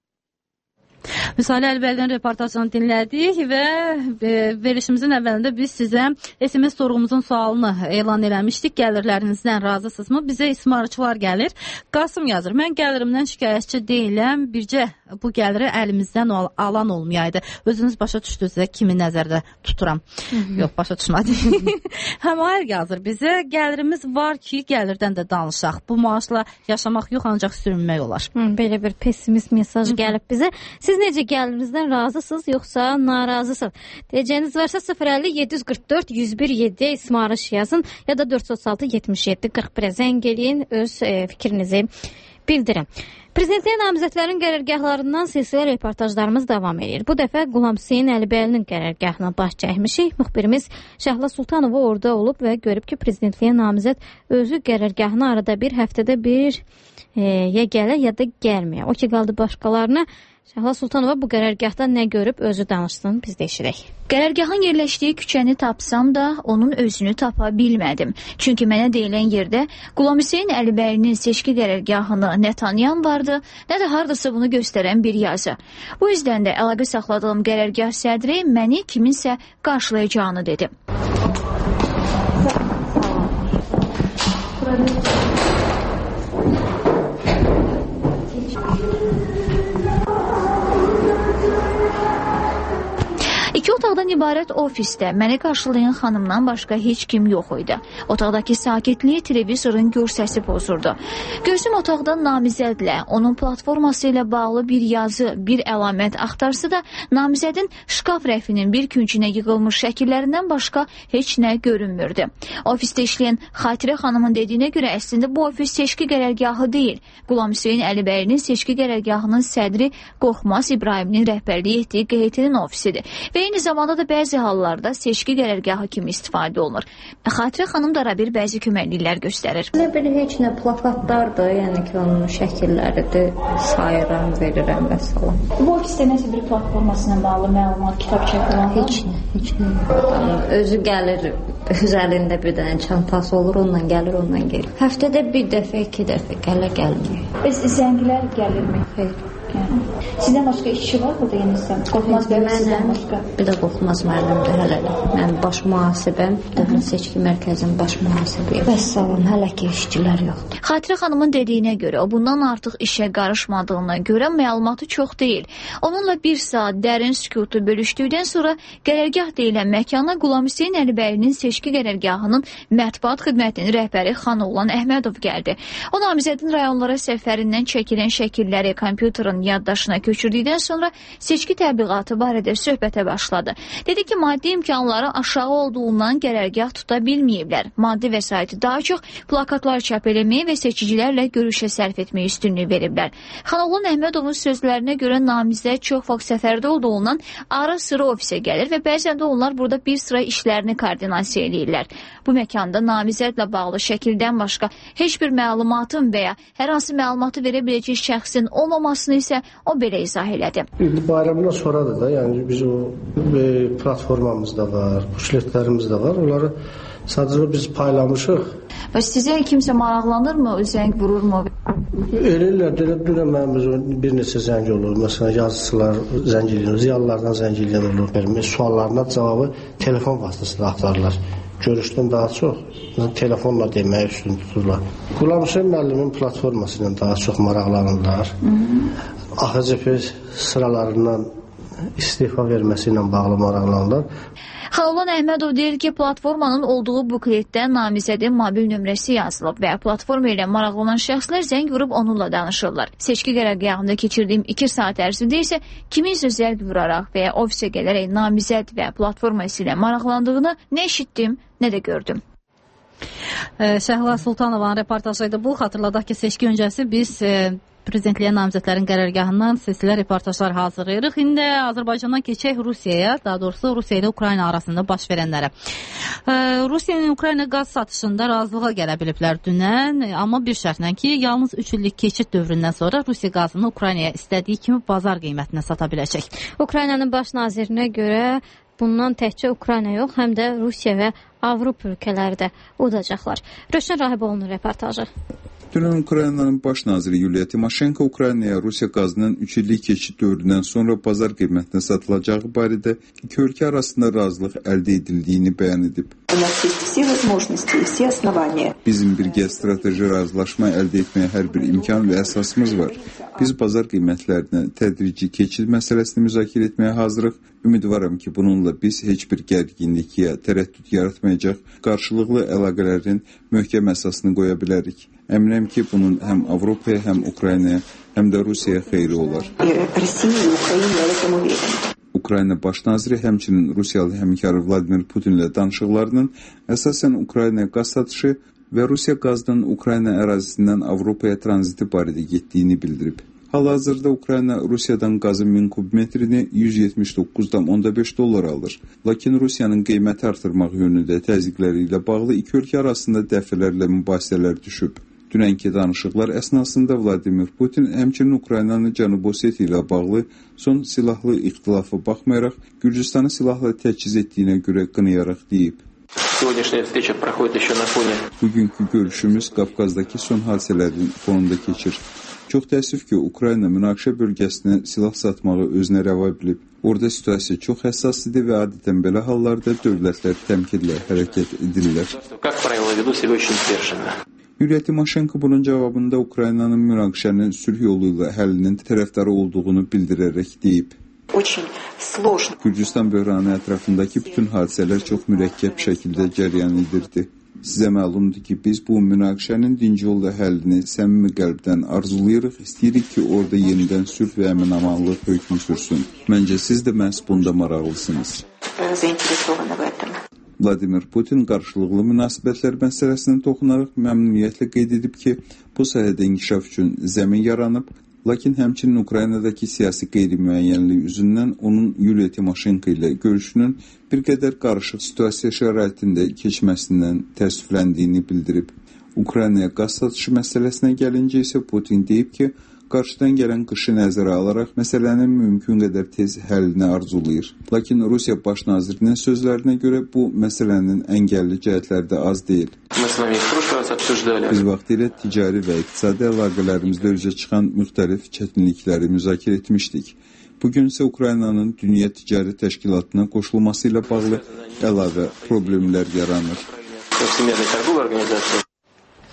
Müsalə Əlibəlinin reportajını dinlədik və verilişimizin əvvəlində biz sizə S M S sorğumuzun sualını elan eləmişdik. Gəlirlərinizdən razısınızmı? Bizə ismarıçılar gəlir. Qasım yazır, mən gəlirimdən şikayətçi deyiləm, bircə bu gəliri əlimizdən alan olmayaydı. Özünüz başa düşdünüzsə kimi nəzərdə tuturam. Hı -hı. Yox, başa düşmədim. Həmayər yazır bizə, gəlirimiz var ki, gəlirdən də danışaq. Bu maaşla yaşamaq yox, ancaq sürünmək olar. Hı, belə bir pessimist mesaj gəlib bizə. Siz necə gəlirinizdən razısınız, yoxsa narazısınız? Deyəcəyiniz varsa sıfır əlli yeddi yüz qırx dörd yüz bir yeddi ismarış yazın ya da dörd yüz otuz altı yetmiş yeddi qırx birə zəng eləyin, öz e, fikrinizi bildirin. Prezidentliyə namizədlərin qərargahlarından silsilə reportajlarımız davam edir. Bu dəfə Qulam Hüseyn Əlibəlinin qərargahına baş çəkmişik. Müxbirimiz Şəhla Sultanova orada olub və görüb ki, prezidentliyə namizəd özü qərargahına arada bir həftədə bir e, ya gələ ya da gəlməyə. O ki, qaldı başqalarına. Şəhla Sultanova bu qərargahdan nə görüb özü danışsın, biz də eşidək. Qərargahın yerləşdiyi küçəni tapsam da onun özünü tapa bilmədim. Çünki mənə deyilən yerdə Qulam Hüseyn Əlibəlinin seçki qərargahını nə tanıyan vardı, nə də hardasa bunu göstərən bir yazı. Bu yüzdən də əlaqə saxladığım qərargah sədri məni kiminsə qarşılayacağını dedi. İki otaqdan ibarət ofisdə məni qarşılayan xanımdan başqa heç kim yox idi. Otaqdakı sakitliyi televizorun gür səsi pozurdu. Gözüm otaqdan namizədlə, onun platforması ilə bağlı bir yazı, bir əlamət axtarsa da namizədin şkaf rəfinin bir küncünə yığılmış şəkillərindən başqa heç nə görünmürdü. Ofisdə işləyən Xatirə xanımın dediyinə görə əslində bu ofis seçki qərargahı deyil. Qulam Hüseyn Əlibəlinin seçki qərargahının sədri Qorxmaz İbrahiminin rəhbərliyi etdiyi Q H T-nin ofisidir. Və eyni zamanda da bəzi hallarda seçki qərargahı kimi istifadə olunur. Xatirə xanım da bir bəzi köməkliklər göstərir. Nə belə heç nə plakatlardır, yəni ki, onun şəkilləridir, sayıram, verirəm və salam. Bu ofisdə nəsə bir platformasına bağlı məlumat, kitab çəkilir? Heç nə, heç nə. Özü gəlir, öz əlində bir dənə çantası olur, ondan gəlir, ondan gelir. Həftədə bir dəfə, iki dəfə gələ gəlmir. Bəs zənglər gəlirmi? Xeyr. Yəni, sizdən başqa işçi var burada, yəni sizdən? Qorxmaz bəli sizdən başqa? Bir də Qorxmaz müəllimdir hələ də. Mən baş mühasibəm, Dövlət Seçki Mərkəzinin baş mühasibiyəm. Bəs salam, hələ ki işçilər yoxdur. Xatirə xanımın dediyinə görə, o bundan artıq işə qarışmadığına görə məlumatı çox deyil. Onunla bir saat dərin sükutu bölüşdükdən sonra qərargah deyilən məkana Qulam Hüseyn Əlibəlinin seçki qərargahının mətbuat xidmətinin rəhbəri Xanoğlan Əhmədov gəldi. O namizədin rayonlara səfərindən çəkilən şəkilləri, kompüterin yaddaşına köçürdükdən sonra seçki təbliğatı barədə söhbətə başladı. Dedi ki, maddi imkanları aşağı olduğundan qərargah tuta bilməyiblər. Maddi vəsaiti daha çox plakatlar çap eləməyə və seçicilərlə görüşə sərf etməyə üstünlük veriblər. Xanoğlu Əhmədovun sözlərinə görə namizəd çox vaxt səfərdə olduğundan ara sıra ofisə gəlir və bəzən də onlar burada bir sıra işlərini koordinasiya eləyirlər. Bu məkanda namizədlə bağlı şəkildən başqa heç bir məlumatın və ya hər hansı məlumatı verə biləcək şəxsin olmamasını isə o belə izah elədi. Bayramdan sonradır da, yəni biz o e, platformamız da var, puşletlərimiz də var. Onları sadəcə biz paylamışıq. Və sizə kimsə maraqlanırmı, zəng vururmu? Eləyirlər, dünən mənim bir neçə zəng olur. Məsələn, yazıçılar zəng eləyir, ziyalılardan zəng eləyir olur. Suallarına cavabı telefon vasitəsilə axtarırlar. Görüşdən daha çox telefonla deməyə üstün tuturlar. Qulam Hüseyn müəllimin platforması ilə daha çox maraqlanırlar. A X C P sıralarından istifa verməsi ilə bağlı maraqlanırlar. Xanoğlu Əhmədov deyir ki, platformanın olduğu bukletdə namizədin mobil nömrəsi yazılıb və platforma ilə maraqlanan şəxslər zəng vurub onunla danışırlar. Seçki qərargahında keçirdiyim iki saat ərzində isə kiminsə zəng vuraraq və ya ofisə gələrək namizəd və platforma ilə maraqlandığını nə eşitdim, nə də gördüm. Şəhla Sultanovanın reportajıydı bu. Xatırladaq ki, seçki öncəsi biz e, prezidentliyə namizədlərin qərargahından silsilə reportajlar hazırlayırıq. İndi Azərbaycandan keçək Rusiyaya, daha doğrusu Rusiya ilə Ukrayna arasında baş verənlərə. Rusiyanın Ukrayna qaz satışında razılığa gələ biliblər dünən, amma bir şərtlə ki, yalnız üç illik keçid dövründən sonra Rusiya qazını Ukraynaya istədiyi kimi bazar qiymətinə sata biləcək. Ukraynanın baş nazirinə görə bundan təkcə Ukrayna yox, həm də Rusiya və Avropa ölkələri də udacaqlar. Röşən Rahiboğlu'nun reportajı. Dünən Ukraynanın baş naziri Yuliya Timoşenko Ukraynaya Rusiya qazının üç illik keçid dövründən sonra bazar qiymətinə satılacağı barədə iki ölkə arasında razılıq əldə edildiyini bəyan edib. Bizim birgə strateji razılaşma əldə etməyə hər bir imkan və əsasımız var. Biz bazar qiymətlərinə tədrici keçid məsələsini müzakirə etməyə hazırıq. Ümidvaram ki, bununla biz heç bir gərginlik ya tərəddüd yaratmayacaq, qarşılıqlı əlaqələrin möhkəm əsasını qoya bilərik. Əminəm ki, bunun həm Avropaya, həm Ukraynaya, həm də Rusiyaya xeyri olar. Ukrayna baş naziri həmçinin Rusiyalı həmkarı Vladimir Putinlə danışıqlarının əsasən Ukraynaya qaz satışı və Rusiya qazının Ukrayna ərazisindən Avropaya tranziti barədə getdiyini bildirib. Hal-hazırda Ukrayna Rusiyadan qazın min kubmetrini yüz yetmiş doqquz tam onda beş dollar alır. Lakin Rusiyanın qiyməti artırmaq yönündə təzyiqləri ilə bağlı iki ölkə arasında dəfələrlə mübahisələr düşüb. Dünənki danışıqlar əsnasında Vladimir Putin həmçinin Ukraynanın Cənubi Osetiya ilə bağlı son silahlı ixtilafa baxmayaraq Gürcüstanı silahla təchiz etdiyinə görə qınayaraq deyib. Bugünkü görüşümüz Qafqazdakı son hadisələrin fonunda keçir. Çox təəssüf ki, Ukrayna münaqişə bölgəsinə silah satmağı özünə rəva bilib. Orada situasiya çox həssasdır və adətən belə hallarda dövlətlər təmkinlə hərəkət edirlər. Yuliya Timoşenko bunun cavabında Ukraynanın münaqişənin sülh yolu ilə həllinin tərəfdarı olduğunu bildirərək deyib. Gürcüstan böhranı ətrafındakı bütün hadisələr çox mürəkkəb şəkildə cəryan edirdi. Sizə məlumdur ki, biz bu münaqişənin dinci yolla həllini səmimi qəlbdən arzulayırıq, istəyirik ki, orada yenidən sülh və əmin-amanlıq hökmü sürsün. Məncə siz də məhz bunda maraqlısınız. Vladimir Putin qarşılıqlı münasibətlər məsələsini toxunaraq məmnuniyyətlə qeyd edib ki, bu sahədə inkişaf üçün zəmin yaranıb, lakin həmçinin Ukraynadakı siyasi qeyri-müəyyənlik üzündən onun Yuliya Timoşenko ilə görüşünün bir qədər qarışıq situasiya şəraitində keçməsindən təəssüfləndiyini bildirib. Ukraynaya qaz satışı məsələsinə gəlincə isə Putin deyib ki, qarşıdan gələn qışı nəzərə alaraq məsələnin mümkün qədər tez həllini arzulayır. Lakin Rusiya baş nazirinin sözlərinə görə bu məsələnin əngəlli cəhətləri də az deyil. Biz vaxtilə ticari və iqtisadi əlaqələrimizdə üzə çıxan müxtəlif çətinlikləri müzakirə etmişdik. Bugün isə Ukraynanın Dünya Ticarət Təşkilatına qoşulması ilə bağlı əlavə problemlər yaranır.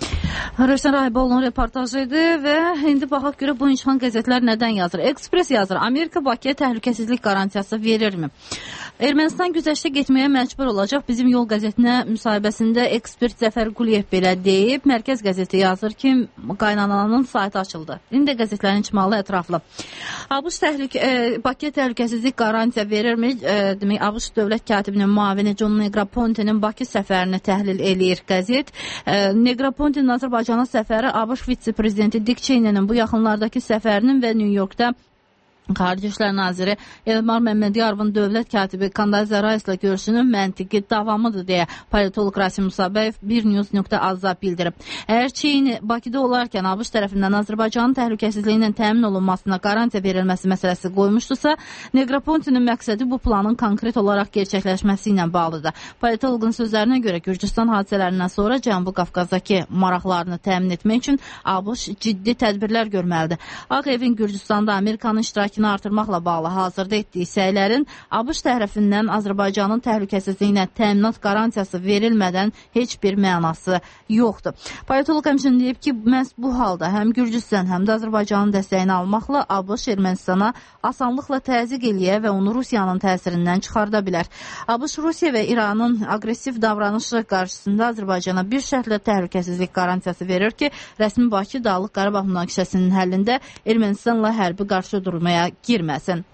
Rövşən Rahiboğlu'nun reportajı idi və indi baxaq görə bu inşan qəzetlər nədən yazır? Ekspres yazır, Amerika Bakıya təhlükəsizlik qarantiyası verirmi? Ermənistan güzəştə getməyə məcbur olacaq. Bizim Yol qəzetinə müsahibəsində ekspert Zəfər Quliyev belə deyib. Mərkəz qəzeti yazır ki, qaynananın saytı açıldı. İndi qəzetlərin içmalı ətraflı. ABŞ təhlük e, Bakıya təhlükəsizlik qarantiya verirmi? E, demək, ABŞ dövlət katibinin müavini John Negroponte'nin Bakı səfərini təhlil eləyir qəzet. E, Negroponte'nin Azərbaycana səfəri ABŞ vitse-prezidenti Dick Cheney'nin bu yaxınlardakı səfərinin və New Yorkda Xarici İşlər Naziri Elmar Məmmədyarovun dövlət katibi Kandazə Rais'la görüşünün məntiqi davamıdır deyə politolog Rasim Musabəyev bir news nöqtə azza bildirib. Əgər Çin Bakıda olarkən ABŞ tərəfindən Azərbaycanın təhlükəsizliyinin təmin olunmasına qarantiya verilməsi məsələsi qoymuşdusa, Negroponte'nin məqsədi bu planın konkret olaraq gerçəkləşməsi ilə bağlıdır. Politologun sözlərinə görə Gürcüstan hadisələrindən sonra Cənubi Qafqazdakı maraqlarını təmin etmək üçün ABŞ ciddi tədbirlər görməlidir. Ağ Evin Gürcüstanda Amerikanın iştirakını artırmaqla bağlı hazırda etdiyi səylərin ABŞ tərəfindən Azərbaycanın təhlükəsizliyinə təminat qarantiyası verilmədən heç bir mənası yoxdur. Politolog həmçinin deyib ki, məhz bu halda həm Gürcüstan, həm də Azərbaycanın dəstəyini almaqla ABŞ Ermənistana asanlıqla təzyiq eləyə və onu Rusiyanın təsirindən çıxarda bilər. ABŞ Rusiya və İranın aqressiv davranışı qarşısında Azərbaycana bir şərtlə təhlükəsizlik qarantiyası verir ki, rəsmi Bakı Dağlıq Qarabağ münaqişəsinin həllində Ermənistanla hərbi qarşı durmaya girməsin.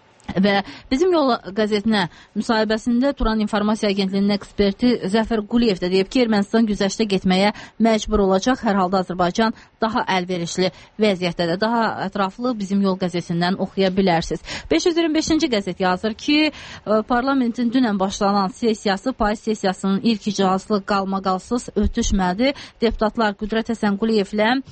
Və bizim Yol qəzetinə müsahibəsində Turan İnformasiya Agentliyinin eksperti Zəfər Quliyev də deyib ki, Ermənistan güzəştə getməyə məcbur olacaq. Hər halda Azərbaycan daha əlverişli vəziyyətdədir. Daha ətraflı bizim Yol qəzetindən oxuya bilərsiniz. beş yüz iyirmi beşinci qəzet yazır ki, parlamentin dünən başlanan sessiyası, payız sessiyasının ilk icrası qalmaqalsız ötüşmədi. Deputatlar Qüdrət Həsənquliyevlə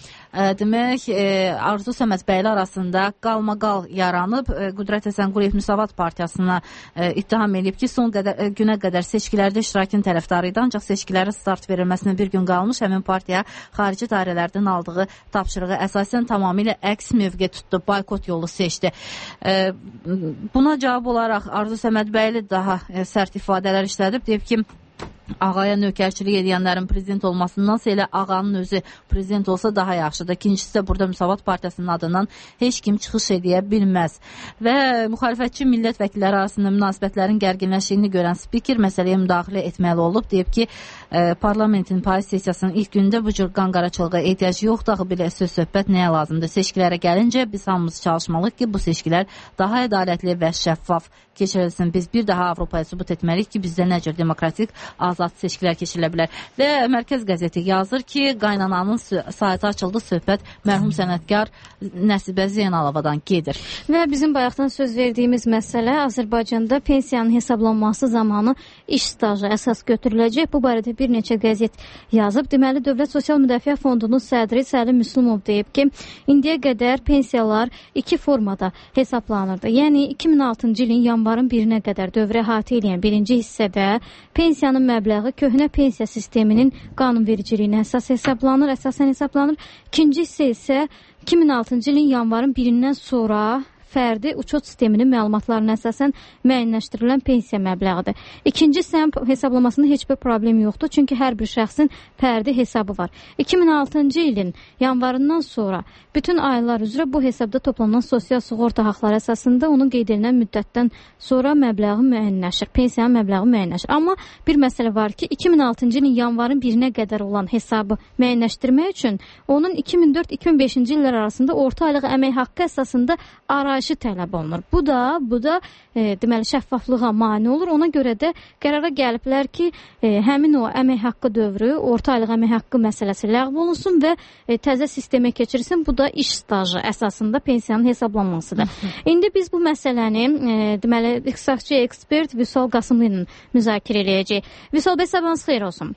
demək Arzu Səmədbəyli arasında qalmaqal yaranıb. Qüdrət Həsənquliyev Müsavat Partiyasına e, ittiham edib ki, son qədər, e, günə qədər seçkilərdə iştirakın tərəfdarı idi, ancaq seçkilərə start verilməsinə bir gün qalmış. Həmin partiya xarici dairələrdən aldığı tapşırığı əsasən tamamilə əks mövqe tutdu, boykot yolu seçdi. E, buna cavab olaraq Arzu Səmədbəyli daha e, sərt ifadələr işlədib, deyib ki, ağaya nökərçilik edənlərin prezident olmasındansa elə ağanın özü prezident olsa daha yaxşıdır. İkincisi də burada Müsavat Partiyasının adından heç kim çıxış edə bilməz. Və müxalifətçi millət vəkilləri arasında münasibətlərin gərginləşdiyini görən spiker məsələyə müdaxilə etməli olub. Deyib ki, e, parlamentin payız sessiyasının ilk gündə bu cür qanqaraçılığa ehtiyac yoxdur. Axı belə söz-söhbət nəyə lazımdır? Seçkilərə gəlincə biz hamımız çalışmalıyıq ki, bu seçkilər daha ədalətli və şəffaf keçirilsin. Biz bir daha Avropaya sübut etməliyik ki, bizdə nə cür demokratik azad seçkilər keçirilə bilər. Və Mərkəz qəzeti yazır ki, qaynananın saytı açıldı, söhbət mərhum sənətkar Nəsibə Zeynalovadan gedir. Və bizim bayaqdan söz verdiyimiz məsələ Azərbaycanda pensiyanın hesablanması zamanı iş stajı əsas götürüləcək. Bu barədə bir neçə qəzet yazıb. Deməli, Dövlət Sosial Müdafiə Fondunun sədri Səlim Müslümov deyib ki, indiyə qədər pensiyalar iki formada hesablanırdı. Yəni, iki min altıncı ilin yanvarın birinə qədər dövrə əhatə edən birinci hissədə pensiyanın məbləği köhnə pensiya sisteminin qanunvericiliyinə əsas hesablanır, əsasən hesablanır. İkinci hissə isə iki min altıncı ilin yanvarın birindən sonra fərdi uçot sisteminin məlumatlarına əsasən müəyyənləşdirilən pensiya məbləğidir. İkinci hissənin hesablamasında heç bir problem yoxdur, çünki hər bir şəxsin fərdi hesabı var. iki min altıncı ilin yanvarından sonra bütün aylar üzrə bu hesabda toplanan sosial sığorta haqları əsasında onun qeyd edilən müddətdən sonra məbləği müəyyənləşir, pensiyanın məbləği müəyyənləşir. Amma bir məsələ var ki, iki min altıncı ilin yanvarın birinə qədər olan hesabı müəyyənləşdirmək üçün onun iki min dörd iki min beşinci illər arasında orta aylıq əmək haqqı əsasında arayışı tələb olunur. Bu da, bu da e, deməli şəffaflığa mane olur. Ona görə də qərara gəliblər ki, e, həmin o əmək haqqı dövrü, orta aylıq əmək haqqı məsələsi ləğv olunsun və e, təzə sistemə keçirilsin. Bu da iş stajı əsasında pensiyanın hesablanmasıdır. İndi biz bu məsələni e, deməli iqtisadçı ekspert Vüsal Qasımlı ilə müzakirə edəcəyik. Vüsal bəy, sabahınız xeyir olsun.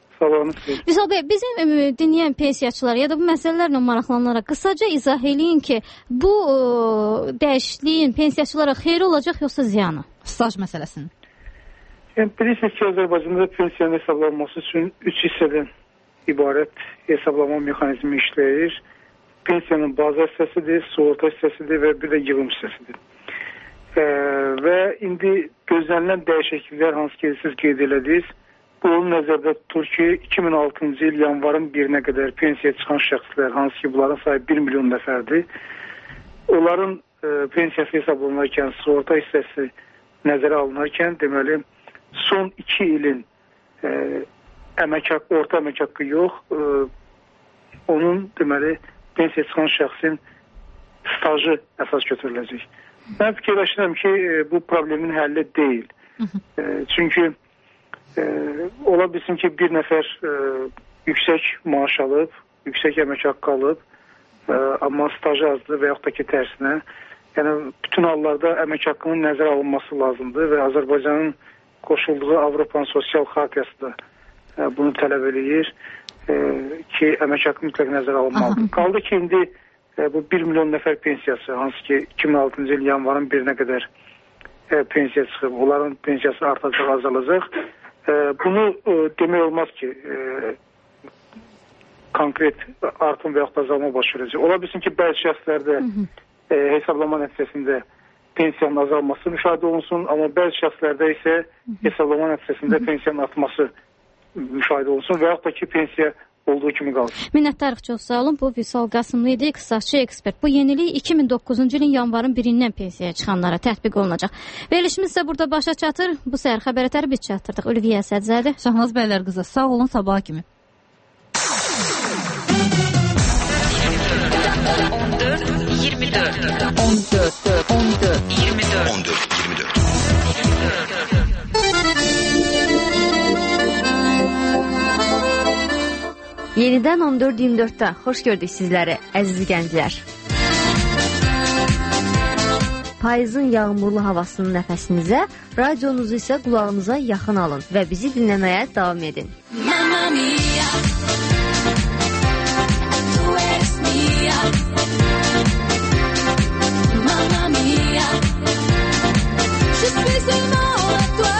Vüsal bəy, bizim e, dinləyən pensiyaçılar ya da bu məsələlərlə maraqlananlara qısaca izah eləyin ki, bu e, dəyişikliyin pensiyaçılara xeyri olacaq yoxsa ziyanı? Staj məsələsinin. Yəni, bilirsiniz ki, Azərbaycanda pensiyanın hesablanması üçün üç hissədən ibarət hesablama mexanizmi işləyir. Pensiyanın baza hissəsidir, sığorta hissəsidir və bir də yığım hissəsidir. E, və indi gözlənilən dəyişikliklər hansı ki, siz qeyd elədiniz, Bu onun nəzərdə tutur ki, iki min altıncı il yanvarın birinə qədər pensiyaya çıxan şəxslər, hansı ki bunların sayı bir milyon nəfərdir, onların e, pensiyası hesablanarkən, sığorta hissəsi nəzərə alınarkən, deməli, son iki ilin e, əmək haqqı, orta əmək haqqı yox, e, onun, deməli, pensiyaya çıxan şəxsin stajı əsas götürüləcək. Mən fikirləşirəm ki, e, bu problemin həlli deyil. E, çünki e, ola bilsin ki, bir nəfər e, yüksək maaş alıb, yüksək əmək haqqı alıb, e, amma stajı azdır və yaxud da ki, tərsinə. Yəni, bütün hallarda əmək haqqının nəzərə alınması lazımdır və Azərbaycanın qoşulduğu Avropanın sosial xartiyası da e, bunu tələb eləyir e, ki, əmək haqqı mütləq nəzərə alınmalıdır. Qaldı ki, indi e, bu bir milyon nəfər pensiyası, hansı ki, iki min altıncı il yanvarın birinə qədər e, pensiya çıxıb, onların pensiyası artacaq, azalacaq. E, bunu e, demək olmaz ki, e, konkret artım və yaxud da azalma baş verəcək. Ola bilsin ki, bəzi şəxslərdə e, hesablama nəticəsində pensiyanın azalması müşahidə olunsun, amma bəzi şəxslərdə isə hesablama nəticəsində pensiyanın artması müşahidə olunsun və yaxud da ki, pensiya olduğu kimi qalsın. Minnətdarıq, çox sağ olun. Bu Vüsal Qasımlı idi, iqtisadçı ekspert. Bu yenilik iki min doqquzuncu ilin yanvarın birindən pensiyaya çıxanlara tətbiq olunacaq. Verilişimiz isə burada başa çatır. Bu səhər xəbərətləri biz çatdırdıq. Ülviyə Əsədzadə. Şahnaz bəylər qızı, sağ olun, sabaha kimi. on dörd iyirmi dörd on dörd on dörd iyirmi dörd on dörd iyirmi dörd Yenidən on dörd iyirmi dörddə xoş gördük sizləri, əziz gənclər. Payızın yağmurlu havasının nəfəsinizə, radionuzu isə qulağınıza yaxın alın və bizi dinləməyə davam edin. Mamma mia, tu eres mia. Mamma mia, je suis seulement à toi.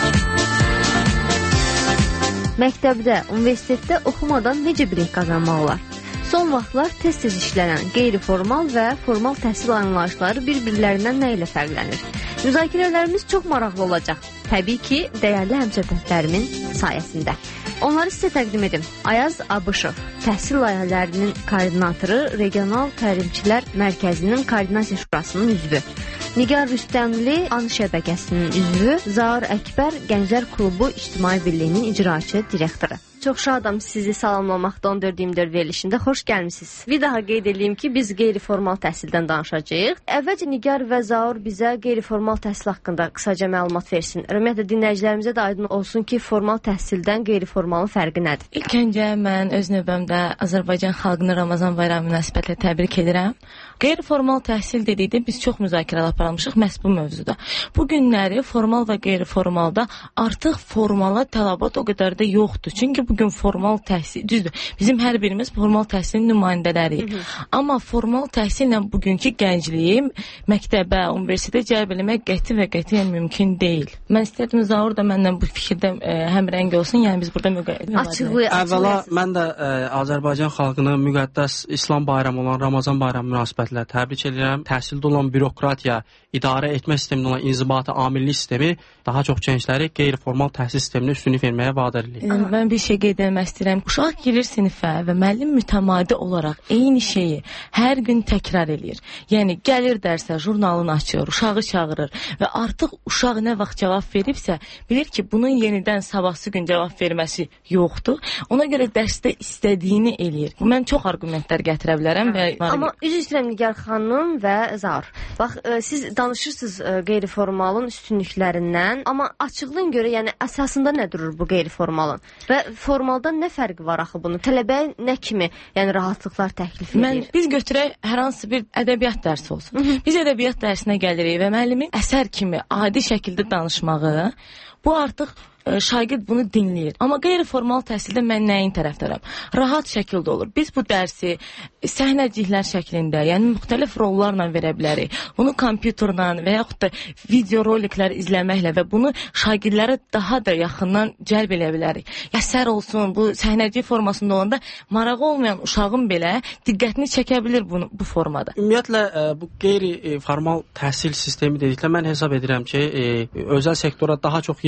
Məktəbdə, universitetdə oxumadan necə bilik qazanmaq olar? Son vaxtlar tez-tez işlənən qeyri-formal və formal təhsil anlayışları bir-birlərindən nə ilə fərqlənir? Müzakirələrimiz çox maraqlı olacaq. Təbii ki, dəyərli həmsöhbətlərimin sayəsində. Onları sizə təqdim edim. Ayaz Abışov, təhsil layihələrinin koordinatoru, Regional Təlimçilər Mərkəzinin Koordinasiya Şurasının üzvü. Nigar Rüstəmli, An şəbəkəsinin üzvü, Zaur Əkbər, Gənclər Klubu İctimai Birliyinin icraçı direktoru. Çox şadam sizi salamlamaqda on dörd iyirmi dörd verilişində xoş gəlmisiniz. Bir daha qeyd edeyim ki, biz qeyri-formal təhsildən danışacağıq. Əvvəlcə Nigar və Zaur bizə qeyri-formal təhsil haqqında qısaca məlumat versin. Ümumiyyətlə dinləyicilərimizə də aydın olsun ki, formal təhsildən qeyri-formalın fərqi nədir? İlk öncə mən öz növbəmdə Azərbaycan xalqını Ramazan bayramı münasibətilə təbrik edirəm. Qeyri-formal təhsil dedikdə biz çox müzakirələr aparmışıq məhz bu mövzuda. Bu günləri formal və qeyri-formalda artıq formala tələbat o qədər də yoxdur. Çünki bugün formal təhsil, düzdür, bizim hər birimiz formal təhsilin nümayəndələriyik. Amma formal təhsillə bugünkü gəncliyi məktəbə, universitetə cəlb eləmək qəti və qətiyyən mümkün deyil. Mən istəyirdim Zaur da məndən bu fikirdə e, həmrəng olsun, yəni biz burada müqayisə açıqlayaq. Əvvəla mən də e, Azərbaycan xalqını müqəddəs İslam bayramı olan Ramazan bayramı münasibətilə təbrik edirəm. Təhsildə olan bürokratiya, idarə etmə sistemində olan inzibati amillik sistemi daha çox gəncləri qeyri-formal təhsil sisteminə üstünlük verməyə vadar edir. E, mən bir şey qeyd etmək istəyirəm. Uşaq girir sinifə və müəllim mütəmadi olaraq eyni şeyi hər gün təkrar eləyir. Yəni gəlir dərsə, jurnalını açır, uşağı çağırır və artıq uşaq nə vaxt cavab veribsə, bilir ki, bunun yenidən sabahsı gün cavab verməsi yoxdur. Ona görə dərsdə istədiyini eləyir. Mən çox arqumentlər gətirə bilərəm və amma üzr istəyirəm Nigar xanım və Zaur. Bax, e, siz danışırsınız e, qeyri-formalın üstünlüklərindən, amma açıqlığın görə, yəni əsasında nə durur bu qeyri-formalın? Və formaldan nə fərqi var axı bunun? Tələbəyə nə kimi, yəni rahatlıqlar təklif edir? Mən, biz götürək hər hansı bir ədəbiyyat dərsi olsun. Hı -hı. Biz ədəbiyyat dərsinə gəlirik və müəllimin əsər kimi adi şəkildə danışmağı, bu artıq şagird bunu dinləyir. Amma qeyri-formal təhsildə mən nəyin tərəfdarım? Rahat şəkildə olur. Biz bu dərsi səhnəciklər şəklində, yəni müxtəlif rollarla verə bilərik. Bunu kompüterlə və yaxud da video roliklər izləməklə və bunu şagirdlərə daha da yaxından cəlb edə bilərik. Əsər olsun, bu səhnəcik formasında olanda marağı olmayan uşağın belə diqqətini çəkə bilir bunu, bu formada. Ümumiyyətlə, bu qeyri-formal təhsil sistemi dedikdə mən hesab edirəm ki, özəl sektora daha çox yer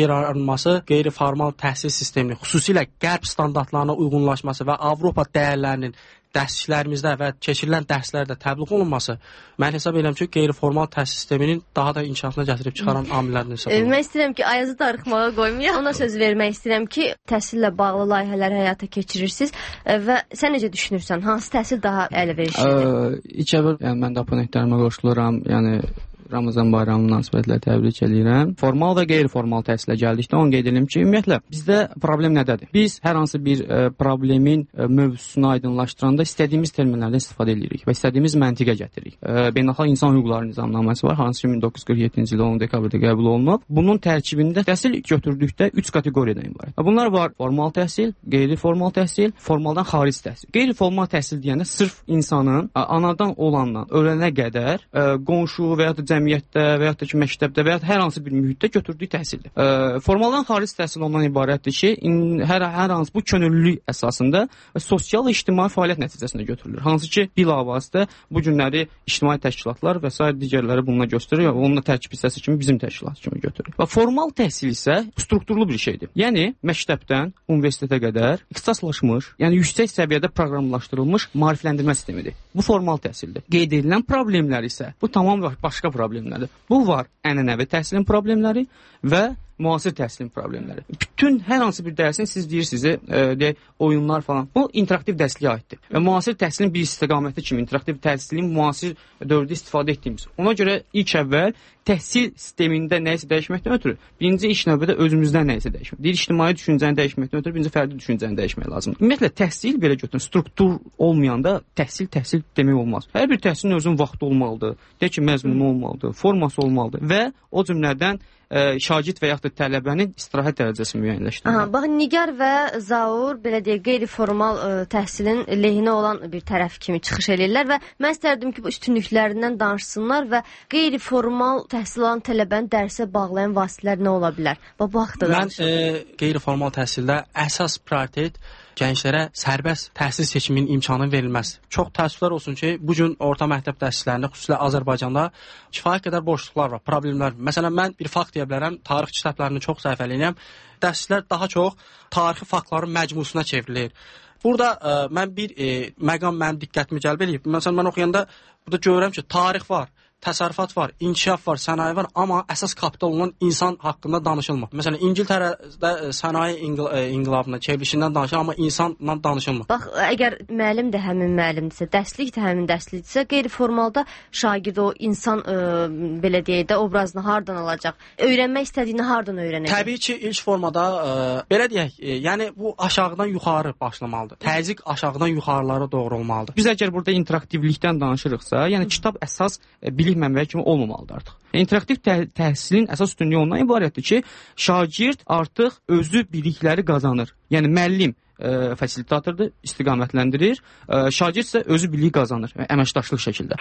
yaranması, qeyri-formal təhsil sisteminin xüsusilə qərb standartlarına uyğunlaşması və Avropa dəyərlərinin dərsliklərimizdə və keçirilən dərslərdə təbliğ olunması mən hesab edirəm ki, qeyri-formal təhsil sisteminin daha da inkişafına gətirib çıxaran amillərdən hesab edirəm. Mən istəyirəm ki, Ayazı darıxmağa qoymayaq. Ona söz vermək istəyirəm ki, təhsillə bağlı layihələri həyata keçirirsiniz və sən necə düşünürsən? Hansı təhsil daha əlverişlidir? İlk əvvəl yəni mən də oponentlərimə qoşuluram. Yəni Ramazan bayramı münasibətilə təbrik edirəm. Formal və qeyri-formal təhsilə gəldikdə onu qeyd edim ki, ümumiyyətlə bizdə problem nədədir? Biz hər hansı bir e, problemin e, mövzusunu aydınlaşdıranda istədiyimiz terminlərdən istifadə edirik və istədiyimiz məntiqə gətiririk. E, Beynəlxalq İnsan Hüquqları Nizamnaməsi var, hansı ki min doqquz yüz qırx yeddinci ildə on dekabrda qəbul olunub. Bunun tərkibində təhsil götürdükdə üç kateqoriyadan ibarət. Bunlar var: formal təhsil, qeyri-formal təhsil, formaldan xaric təhsil. Qeyri-formal təhsil deyəndə sırf insanın anadan olandan ölənə qədər e, qonşu və ya da cəmiyyətdə və ya da ki, məktəbdə və ya hər hansı bir mühitdə götürdüyü təhsildir. E, formaldan xaric təhsil ondan ibarətdir ki, in, hər, hər hansı bu könüllülük əsasında və sosial və ictimai fəaliyyət nəticəsində götürülür. Hansı ki, bilavasitə bu günləri ictimai təşkilatlar və sair digərləri bununla göstərir və onun da tərkib hissəsi kimi bizim təşkilat kimi götürür. Və formal təhsil isə strukturlu bir şeydir. Yəni, məktəbdən universitetə qədər ixtisaslaşmış, yəni yüksək səviyyədə proqramlaşdırılmış maarifləndirmə sistemidir. Bu formal təhsildir. Qeyd edilən problemlər isə bu tamam başqa problemlərdir. Bu var ənənəvi təhsilin problemləri və müasir təhsilin problemləri. Bütün hər hansı bir dərsin siz deyirsiniz, e, deyək, oyunlar falan, bu interaktiv dərsliyə aiddir. Və müasir təhsilin bir istiqaməti kimi interaktiv təhsilin müasir dövrdə istifadə etdiyimiz. Ona görə ilk əvvəl təhsil sistemində nəyisə dəyişməkdən ötürü birinci iş növbədə özümüzdən nəyisə dəyişmək. Deyir, ictimai düşüncəni dəyişməkdən ötürü birinci fərdi düşüncəni dəyişmək lazımdır. Ümumiyyətlə təhsil belə götürün, struktur olmayanda təhsil təhsil demək olmaz. Hər bir təhsilin özünün vaxtı olmalıdır, deyək ki, məzmunu olmalıdır, forması olmalıdır və o cümlədən ə, şagird və yaxud da tələbənin istirahət dərəcəsi müəyyənləşdirilir. Bax, Nigar və Zaur belə deyək, qeyri-formal ə, təhsilin lehinə olan bir tərəf kimi çıxış edirlər və mən istərdim ki, bu üstünlüklərindən danışsınlar və qeyri-formal təhsil alan tələbəni dərsə bağlayan vasitələr nə ola bilər? Bax, bu haqda danışın. Mən e, qeyri-formal təhsildə əsas prioritet gənclərə sərbəst təhsil seçiminin imkanı verilməsi. Çox təəssüflər olsun ki, bu gün orta məktəb dərsliklərində, xüsusilə Azərbaycanda kifayət qədər boşluqlar var, problemlər. Məsələn, mən bir fakt deyə bilərəm, tarix kitablarını çox səhifələyirəm. Dərsliklər daha çox tarixi faktların məcmusuna çevrilir. Burada ə, mən bir ə, məqam mənim diqqətimi cəlb edib. Məsələn, mən oxuyanda burada görürəm ki, tarix var, təsərrüfat var, inkişaf var, sənaye var, amma əsas kapital olan insan haqqında danışılmır. Məsələn, İngiltərədə sənaye inqil inqilabına, çevrilişindən danışılır, amma insanla danışılmır. Bax, əgər müəllim də həmin müəllimdirsə, dərslik də həmin dərslikdirsə, qeyri-formalda şagird o insan ə, belə deyək də obrazını hardan alacaq? Öyrənmək istədiyini hardan öyrənəcək? Təbii ki, ilk formada ə, belə deyək, ə, yəni bu aşağıdan yuxarı başlamalıdır. Təzyiq aşağıdan yuxarılara doğru olmalıdır. Biz əgər burada interaktivlikdən danışırıqsa, yəni kitab əsas ə, bilik mənbəyi kimi olmamalıdır artıq. İnteraktiv tə təhsilin əsas üstünlüyü ondan ibarətdir ki, şagird artıq özü bilikləri qazanır. Yəni müəllim e, fasilitatordur, istiqamətləndirir, e, şagird isə özü biliyi qazanır əməkdaşlıq şəkildə.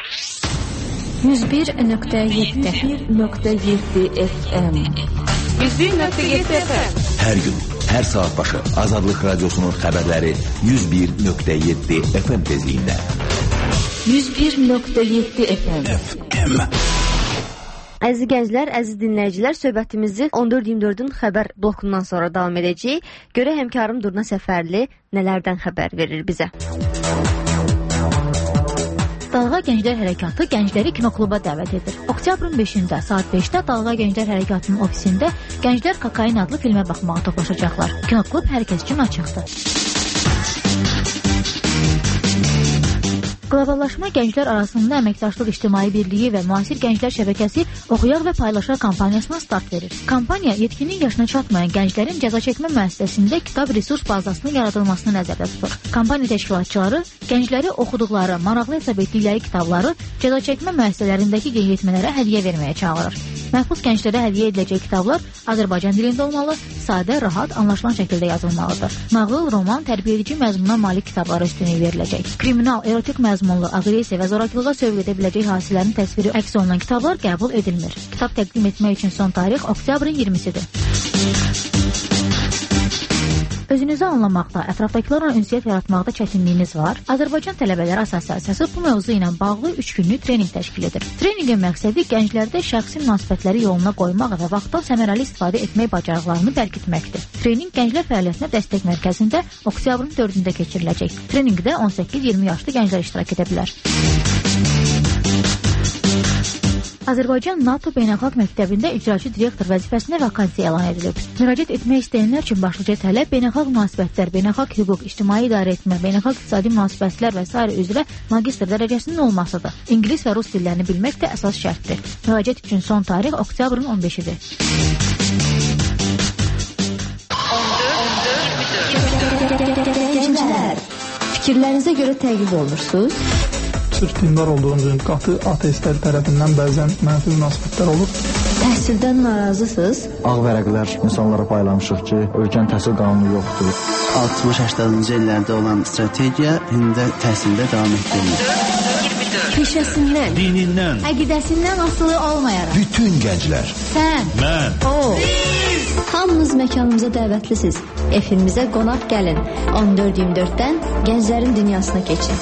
yüz bir nöqtə yeddi F M yüz bir nöqtə yeddi F M Hər gün, hər saat başı Azadlıq Radiosunun xəbərləri yüz bir nöqtə yeddi F M tezliyində. yüz bir nöqtə yeddi F M Əziz gənclər, əziz dinləyicilər, söhbətimizi on dörd iyirmi dördün xəbər blokundan sonra davam edəcəyik. Görə həmkarım Durna Səfərli nələrdən xəbər verir bizə? Dalğa Gənclər Hərəkatı gəncləri kinokluba dəvət edir. Oktyabrın beşində saat beşdə Dalğa Gənclər Hərəkatının ofisində Gənclər Kokain adlı filmə baxmağa toplaşacaqlar. Kinoklub hər kəs üçün açıqdır. Qloballaşma gənclər arasında əməkdaşlıq ictimai birliyi və müasir gənclər şəbəkəsi Oxuyaq və Paylaşaq kampaniyasına start verir. Kampaniya yetkinlik yaşına çatmayan gənclərin cəza çəkmə müəssisəsində kitab resurs bazasının yaradılmasını nəzərdə tutur. Kampaniya təşkilatçıları gəncləri oxuduqları, maraqlı hesab etdikləri kitabları cəza çəkmə müəssisələrindəki qeydiyyətmələrə hədiyyə verməyə çağırır. Məhbus gənclərə hədiyyə ediləcək kitablar Azərbaycan dilində olmalı, sadə, rahat, anlaşılan şəkildə yazılmalıdır. Nağıl, roman, tərbiyəedici məzmuna malik kitablara üstünlük veriləcək. Kriminal, erotik məzmunlu, aqressiya və zorakılığa sövq edə biləcək hadisələrin təsviri əks olunan kitablar qəbul edilmir. Kitab təqdim etmək üçün son tarix oktyabrın iyirmisidir. Özünüzü anlamaqda, ətrafdakılarla ünsiyyət yaratmaqda çətinliyiniz var? Azərbaycan Tələbələr Assosiasiyası bu mövzu ilə bağlı üç günlük treninq təşkil edir. Treninqin məqsədi gənclərdə şəxsi münasibətləri yoluna qoymaq və vaxtdan səmərəli istifadə etmək bacarıqlarını bərkitməkdir. Treninq Gənclər Fəaliyyətinə Dəstək Mərkəzində oktyabrın dördündə keçiriləcək. Treninqdə on səkkiz iyirmi yaşlı gənclər iştirak edə bilər. Azərbaycan NATO Beynəlxalq Məktəbində icraçı direktor vəzifəsinə vakansiya elan edilib. Müraciət etmək istəyənlər üçün başlıca tələb beynəlxalq münasibətlər, beynəlxalq hüquq, ictimai idarə etmə, beynəlxalq iqtisadi münasibətlər və s. üzrə magistr dərəcəsinin olmasıdır. İngilis və rus dillərini bilmək də əsas şərtdir. Müraciət üçün son tarix oktyabrın on beşidir. Gənclər, fikirlərinizə görə təqib olunursunuz? Sırf dindar olduğumuz qatı ateistlər tərəfindən bəzən mənfi münasibətlər olur. Təhsildən narazısınız? Ağ vərəqlər insanlara paylamışıq ki, ölkənin təhsil qanunu yoxdur. altmış səksəninci illərdə olan strategiya indi də təhsildə davam etdirilir. Peşəsindən, dinindən, əqidəsindən asılı olmayaraq. Bütün gənclər. Sən, mən, o, biz. Hamınız məkanımıza dəvətlisiniz. Efimizə qonaq gəlin. on dörd iyirmi dörddən gənclərin dünyasına keçin.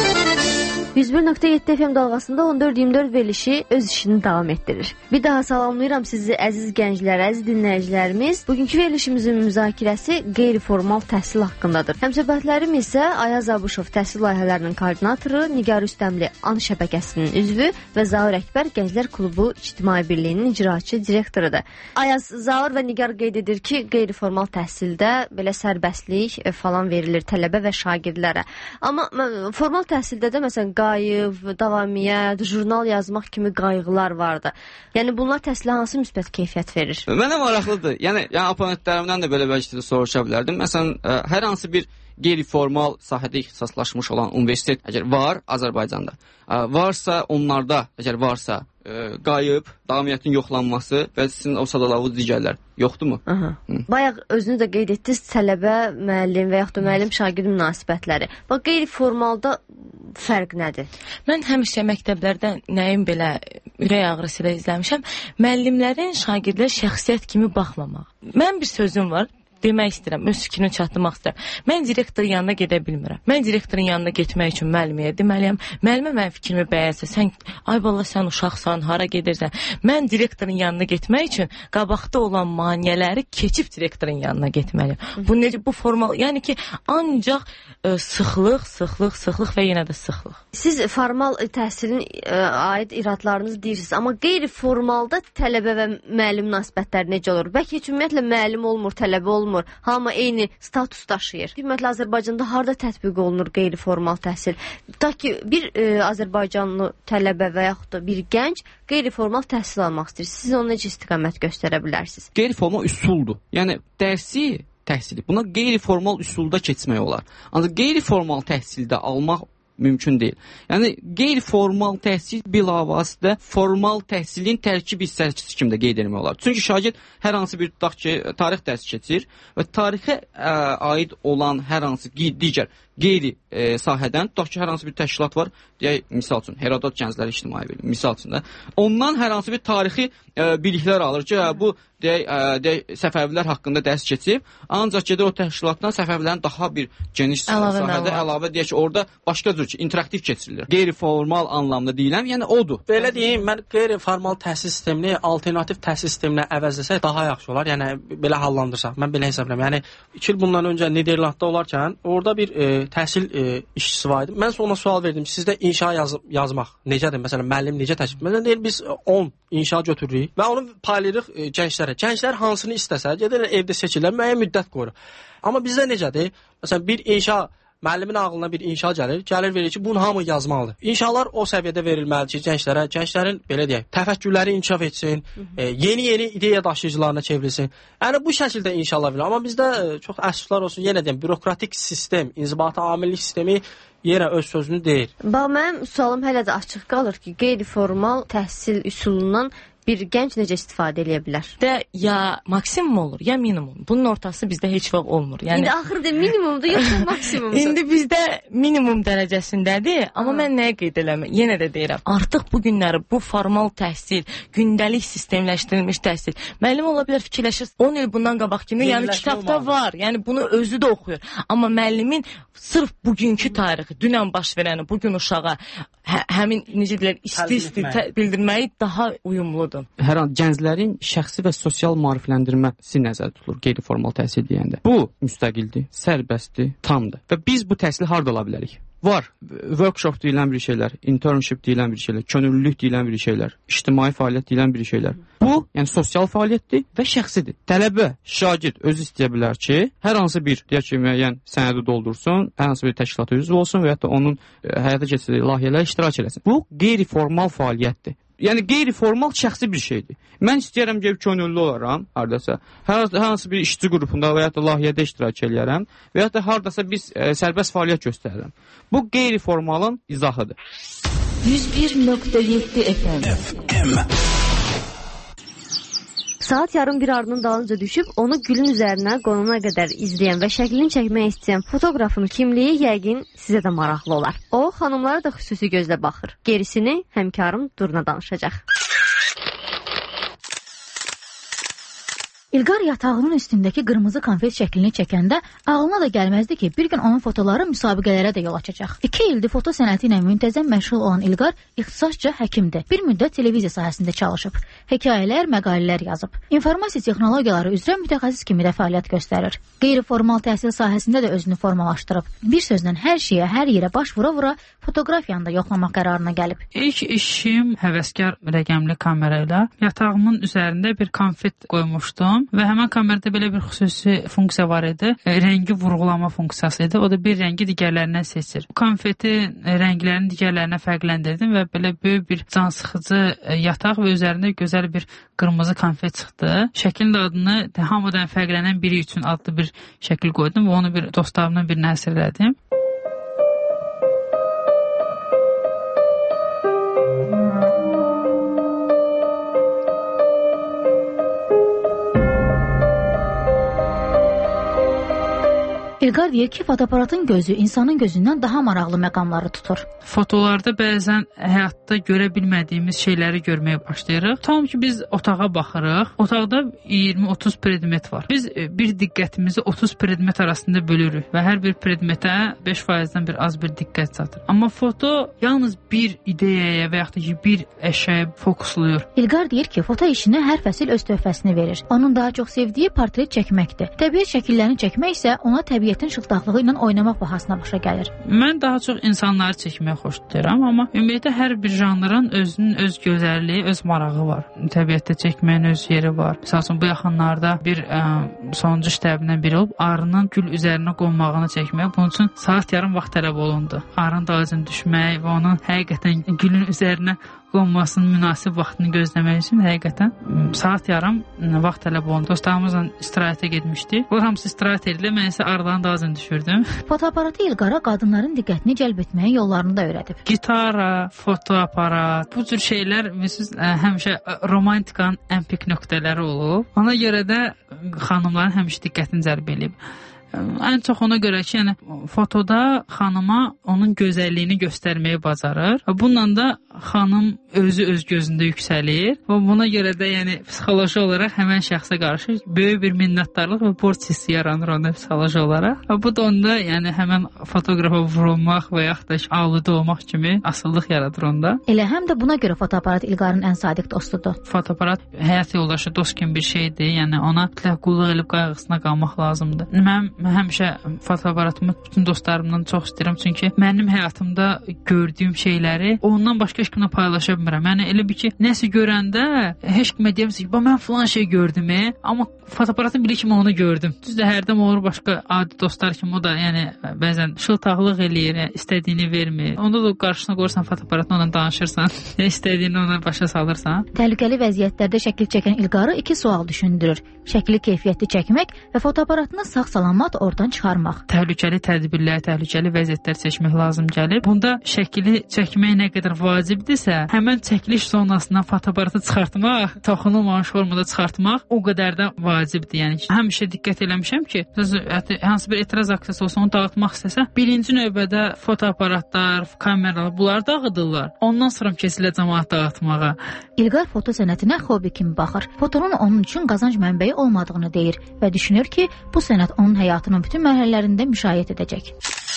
yüz bir nöqtə yeddi F M dalğasında on dörd iyirmi dörd verilişi öz işini davam etdirir. Bir daha salamlayıram sizi əziz gənclər, əziz dinləyicilərimiz. Bugünkü verilişimizin müzakirəsi qeyri-formal təhsil haqqındadır. Həmsöhbətlərim isə Ayaz Abuşov təhsil layihələrinin koordinatoru, Nigar Üstəmli An şəbəkəsinin üzvü və Zaur Əkbər Gənclər Klubu İctimai Birliyinin icraçı direktorudur. Ayaz, Zaur və Nigar qeyd edir ki, qeyri-formal təhsildə belə sərbəstlik falan verilir tələbə və şagirdlərə. Amma formal təhsildə də məsələn qayıb, davamiyyə, jurnal yazmaq kimi qayğılar vardı. Yəni bunlar təhsilə hansı müsbət keyfiyyət verir? Mənə maraqlıdır. Yəni, yəni oponentlərimdən də belə bəlkə də soruşa bilərdim. Məsələn, ə, hər hansı bir qeyri-formal sahədə ixtisaslaşmış olan universitet əgər var Azərbaycanda, ə, varsa onlarda, əgər varsa ə, qayıb, davamiyyətin yoxlanması və sizin o sadalavuz digərlər yoxdurmu? Aha. Bayaq özünü də qeyd etdiniz, tələbə, müəllim və yaxud da müəllim-şagird münasibətləri. Bax, qeyri-formalda fərq nədir? Mən həmişə məktəblərdə nəyim belə ürək ağrısı ilə izləmişəm. Müəllimlərin şagirdlər şəxsiyyət kimi baxmamaq. Mən bir sözüm var. Demək istəyirəm, öz fikrimi çatdırmaq istəyirəm. Mən direktorun yanına gedə bilmirəm. Mən direktorun yanına getmək üçün müəlliməyə deməliyəm. Müəllimə mənim fikrimi bəyənsə, sən ay vallah sən uşaqsan, hara gedirsən? Mən direktorun yanına getmək üçün qabaqda olan maneələri keçib direktorun yanına getməliyəm. Bu necə bu formal, yəni ki, ancaq ə, sıxlıq, sıxlıq, sıxlıq və yenə də sıxlıq. Siz formal təhsilin ə, aid iradlarınızı deyirsiniz, amma qeyri-formalda tələbə və müəllim münasibətləri necə olur? Bəlkə heç ümumiyyətlə müəllim olmur, tələbə olmur. Hamı eyni status daşıyır. Ümumiyyətlə Azərbaycanda harda tətbiq olunur qeyri-formal təhsil? Ta ki bir e, Azərbaycanlı tələbə və yaxud da bir gənc qeyri-formal təhsil almaq istəyir. Siz ona necə istiqamət göstərə bilərsiniz? Qeyri-formal üsuldur. Yəni dərsi təhsili buna qeyri-formal üsulda keçmək olar. Ancaq qeyri-formal təhsildə almaq mümkün deyil. Yəni qeyri-formal təhsil bilavasitə formal təhsilin tərkib hissəsi kimi də qeyd etmək olar. Çünki şagird hər hansı bir tutaq ki, tarix dərsi keçir və tarixə ə, aid olan hər hansı digər qeyri e, sahədən, tutaq ki, hər hansı bir təşkilat var, deyək, misal üçün, Herodot Gənclər İctimai Birliyi, misal üçün də, ondan hər hansı bir tarixi e, biliklər alır ki, bu, deyək, e, deyək, Səfəvilər haqqında dərs keçib, ancaq gedir o təşkilatdan Səfəvilərin daha bir geniş əlavə sahədə, əlavə, əlavə deyək ki, orada başqa cür ki, interaktiv keçirilir. Qeyri-formal anlamda deyiləm, yəni odur. Belə deyim, mən qeyri-formal təhsil sistemini alternativ təhsil sisteminə əvəzləsək daha yaxşı olar, yəni belə hallandırsaq, mən belə hesablayıram. Yəni, iki il bundan öncə Niderlandda olarkən, orada bir e, təhsil e, işçisi var idi. Mən sonra ona sual verdim. Sizdə inşa yaz yazmaq necədir? Məsələn, müəllim necə təşkil? Məsələn, deyir, biz on inşa götürürük və onu paylayırıq e, gənclərə. Gənclər hansını istəsə, gedirlər evdə seçirlər, müəyyən müddət qoyur. Amma bizdə necədir? Məsələn, bir inşa müəllimin ağlına bir inşa gəlir, gəlir verir ki, bunu hamı yazmalıdır. İnşalar o səviyyədə verilməlidir ki, gənclərə, gənclərin belə deyək, təfəkkürləri inkişaf etsin, e, yeni-yeni ideya daşıyıcılarına çevrilsin. Yəni bu şəkildə inşallah verir. Amma bizdə e, çox əfsuslar olsun, yenə deyim, bürokratik sistem, inzibati amillik sistemi yenə öz sözünü deyir. Bax, mənim sualım hələ də açıq qalır ki, qeyri-formal təhsil üsulundan bir gənc necə istifadə edə bilər? De ya maksimum olur, ya minimum. Bunun ortası bizdə heç vaxt olmur. Yəni İndi axırda minimumdur, yoxsa maksimumdur? İndi bizdə minimum dərəcəsindədir, amma ha. mən nəyə qeyd eləmə, yenə də deyirəm. Artıq bu günləri bu formal təhsil, gündəlik sistemləşdirilmiş təhsil. Müəllim ola bilər fikirləşir, on il bundan qabaq kimi, yəni kitabda var. Yəni bunu özü də oxuyur. Amma müəllimin sırf bugünkü tarixi, dünən baş verəni bu gün uşağa hə, həmin necə deyirlər, isti-isti bildirməyi daha uyumludur. Hər an gənclərin şəxsi və sosial maarifləndirməsi nəzərdə tutulur qeyri-formal təhsil deyəndə. Bu müstəqildir, sərbəstdir, tamdır. Və biz bu təhsili harda ala bilərik? Var. Workshop deyilən bir şeylər, internship deyilən bir şeylər, könüllülük deyilən bir şeylər, ictimai fəaliyyət deyilən bir şeylər. Bu, yəni sosial fəaliyyətdir və şəxsidir. Tələbə, şagird özü istəyə bilər ki, hər hansı bir, deyək ki, müəyyən sənədi doldursun, hər hansı bir təşkilata üzv olsun və ya da onun həyata keçirdiyi layihələrə iştirak eləsin. Bu, qeyri-formal fəaliyyətdir. Yəni qeyri-formal şəxsi bir şeydir. Mən istəyərəm ki, könüllü olaram, hardasa, hər hansı bir işçi qrupunda və ya da layihədə iştirak eləyərəm və ya da hardasa biz e, sərbəst fəaliyyət göstərirəm. Bu qeyri-formalın izahıdır. yüz bir nöqtə yeddi F M. Saat yarım bir ardının dalınca düşüb, onu gülün üzərinə qonuna qədər izləyən və şəklini çəkmək istəyən fotoqrafın kimliyi yəqin sizə də maraqlı olar. O, xanımlara da xüsusi gözlə baxır. Gerisini həmkarım Durna danışacaq. İlqar yatağının üstündəki qırmızı konfet şəklini çəkəndə ağlına da gəlməzdi ki, bir gün onun fotoları müsabiqələrə də yol açacaq. İki ildir foto sənəti ilə müntəzəm məşğul olan İlqar ixtisasca həkimdir. Bir müddət televiziya sahəsində çalışıb. Hekayələr, məqalələr yazıb. İnformasiya texnologiyaları üzrə mütəxəssis kimi də fəaliyyət göstərir. Qeyri-formal təhsil sahəsində də özünü formalaşdırıb. Bir sözlə hər şeyə, hər yerə baş vura-vura fotoqrafiyanı da yoxlamaq qərarına gəlib. İlk işim həvəskar rəqəmli kamera ilə yatağımın üzərində bir konfet qoymuşdum. Və həmən kamerada belə bir xüsusi funksiya var idi. E, rəngi vurğulama funksiyası idi. O da bir rəngi digərlərindən seçir. Konfeti rənglərini digərlərinə fərqləndirdim və belə böyük bir cansıxıcı yataq və üzərində gözəl bir qırmızı konfet çıxdı. Şəklin adını hamıdan fərqlənən biri üçün adlı bir şəkil qoydum və onu bir dostlarımdan birinə əsirlədim. İlqar deyir ki, fotoaparatın gözü insanın gözündən daha maraqlı məqamları tutur. Fotolarda bəzən həyatda görə bilmədiyimiz şeyləri görməyə başlayırıq. Tam ki biz otağa baxırıq. Otaqda iyirmi otuz predmet var. Biz bir diqqətimizi otuz predmet arasında bölürük və hər bir predmetə beş faizdən bir az bir diqqət çatır. Amma foto yalnız bir ideyaya və yaxud da ki bir əşyaya fokuslayır. İlqar deyir ki, foto işinə hər fəsil öz töhfəsini verir. Onun daha çox sevdiyi portret çəkməkdir. Təbiət şəkillərini çəkmək isə ona təbiətin şıldaqlığı ilə oynamaq bahasına başa gəlir. Mən daha çox insanları çəkməyi xoşlayıram, amma ümumiyyətlə hər bir janrın özünün öz gözəlliyi, öz marağı var. Təbiətdə çəkməyin öz yeri var. Məsələn, bu yaxınlarda bir ə, sonuncu işlərindən biri olub, arının gül üzərinə qonmağını çəkmək. Bunun üçün saat yarım vaxt tələb olundu. Arının dalınca düşmək və onun həqiqətən gülün üzərinə qonmasının münasib vaxtını gözləmək üçün həqiqətən saat yarım vaxt tələb olundu. Dostlarımızla istirahətə getmişdik. O hamısı istirahət edildi. Mən isə aradan dalınca düşürdüm. Fotoaparatı İlqara qadınların diqqətini cəlb etməyin yollarını da öyrədib. Gitara, fotoaparat, bu cür şeylər məsələn həmişə romantikanın ən pik nöqtələri olub. Ona görə də xanımların həmişə diqqətini cəlb edib. Ən çox ona görə ki, yəni fotoda xanıma onun gözəlliyini göstərməyi bacarır. Bununla da xanım özü öz gözündə yüksəlir və buna görə də yəni psixoloji olaraq həmən şəxsə qarşı böyük bir minnətdarlıq və borc hissi yaranır onda psixoloji olaraq. Bu da onda yəni həmən fotoqrafa vurulmaq və yaxud da aludə olmaq kimi asıllıq yaradır onda. Elə həm də buna görə fotoaparat İlqarın ən sadiq dostudur. Fotoaparat həyat yoldaşı, dost kimi bir şeydir. Yəni ona mütləq qulluq edib qayğısına qalmaq lazımdır. Mən həmişə fotoaparatımı bütün dostlarımdan çox istəyirəm, çünki mənim həyatımda gördüyüm şeyləri ondan başqa heç kimlə paylaşa bilmirəm. Yəni elə bir ki, nəsə görəndə heç kimə deyəmsin ki, mən falan şey gördüm, e? Amma fotoaparatın bilir kimi onu gördüm. Düzdür, hərdən olur başqa adi dostlar kimi, o da yəni bəzən şıltaqlıq eləyir, yəni, istədiyini vermir. Onda da qarşısına qoyursan fotoaparatla onunla danışırsan, istədiyini ona başa salırsan. Təhlükəli vəziyyətlərdə şəkil çəkən İlqarı iki sual düşündürür. Şəkili keyfiyyətli çəkmək və fotoaparatını sağ-salamat oradan çıxarmaq. Təhlükəli tədbirlər, təhlükəli vəziyyətlər seçmək lazım gəlir. Bunda şəkili çəkmək nə qədər vacib vacibdirsə, həmin çəkiliş zonasından fotoaparatı çıxartmaq, toxunulmamış formada çıxartmaq o qədər də vacibdir. Yəni həmişə diqqət eləmişəm ki, hansı bir etiraz aksiyası olsa onu dağıtmaq istəsə, birinci növbədə fotoaparatlar, kameralar bunlar dağıdırlar. Ondan sonra keçilə cəmaət dağıtmağa. İlqar foto sənətinə hobbi kimi baxır. Fotonun onun üçün qazanc mənbəyi olmadığını deyir və düşünür ki, bu sənət onun həyatının bütün mərhələlərində müşahidə edəcək.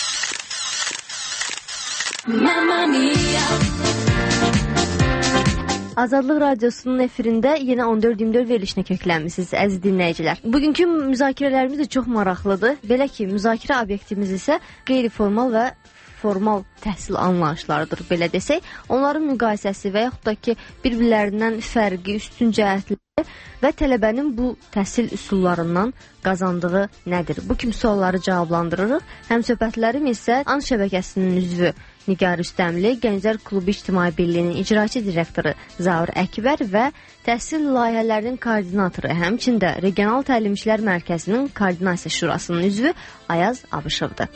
Azadlıq Radiosunun efirində yenə on dörd iyirmi dörd verilişinə köklənmisiniz, əziz dinləyicilər. Bugünkü müzakirələrimiz də çox maraqlıdır. Belə ki, müzakirə obyektimiz isə qeyri-formal və formal təhsil anlayışlarıdır, belə desək. Onların müqayisəsi və yaxud da ki, bir-birlərindən fərqi, üstün cəhətləri və tələbənin bu təhsil üsullarından qazandığı nədir? Bu kimi sualları cavablandırırıq. Həmsöhbətlərim isə An şəbəkəsinin üzvü Nigar Üstəmli, Gənclər Klubu İctimai Birliyinin icraçı direktoru Zaur Əkbər və təhsil layihələrinin koordinatoru, həmçində Regional Təlim İşlər Mərkəzinin Koordinasiya Şurasının üzvü Ayaz Abışovdur.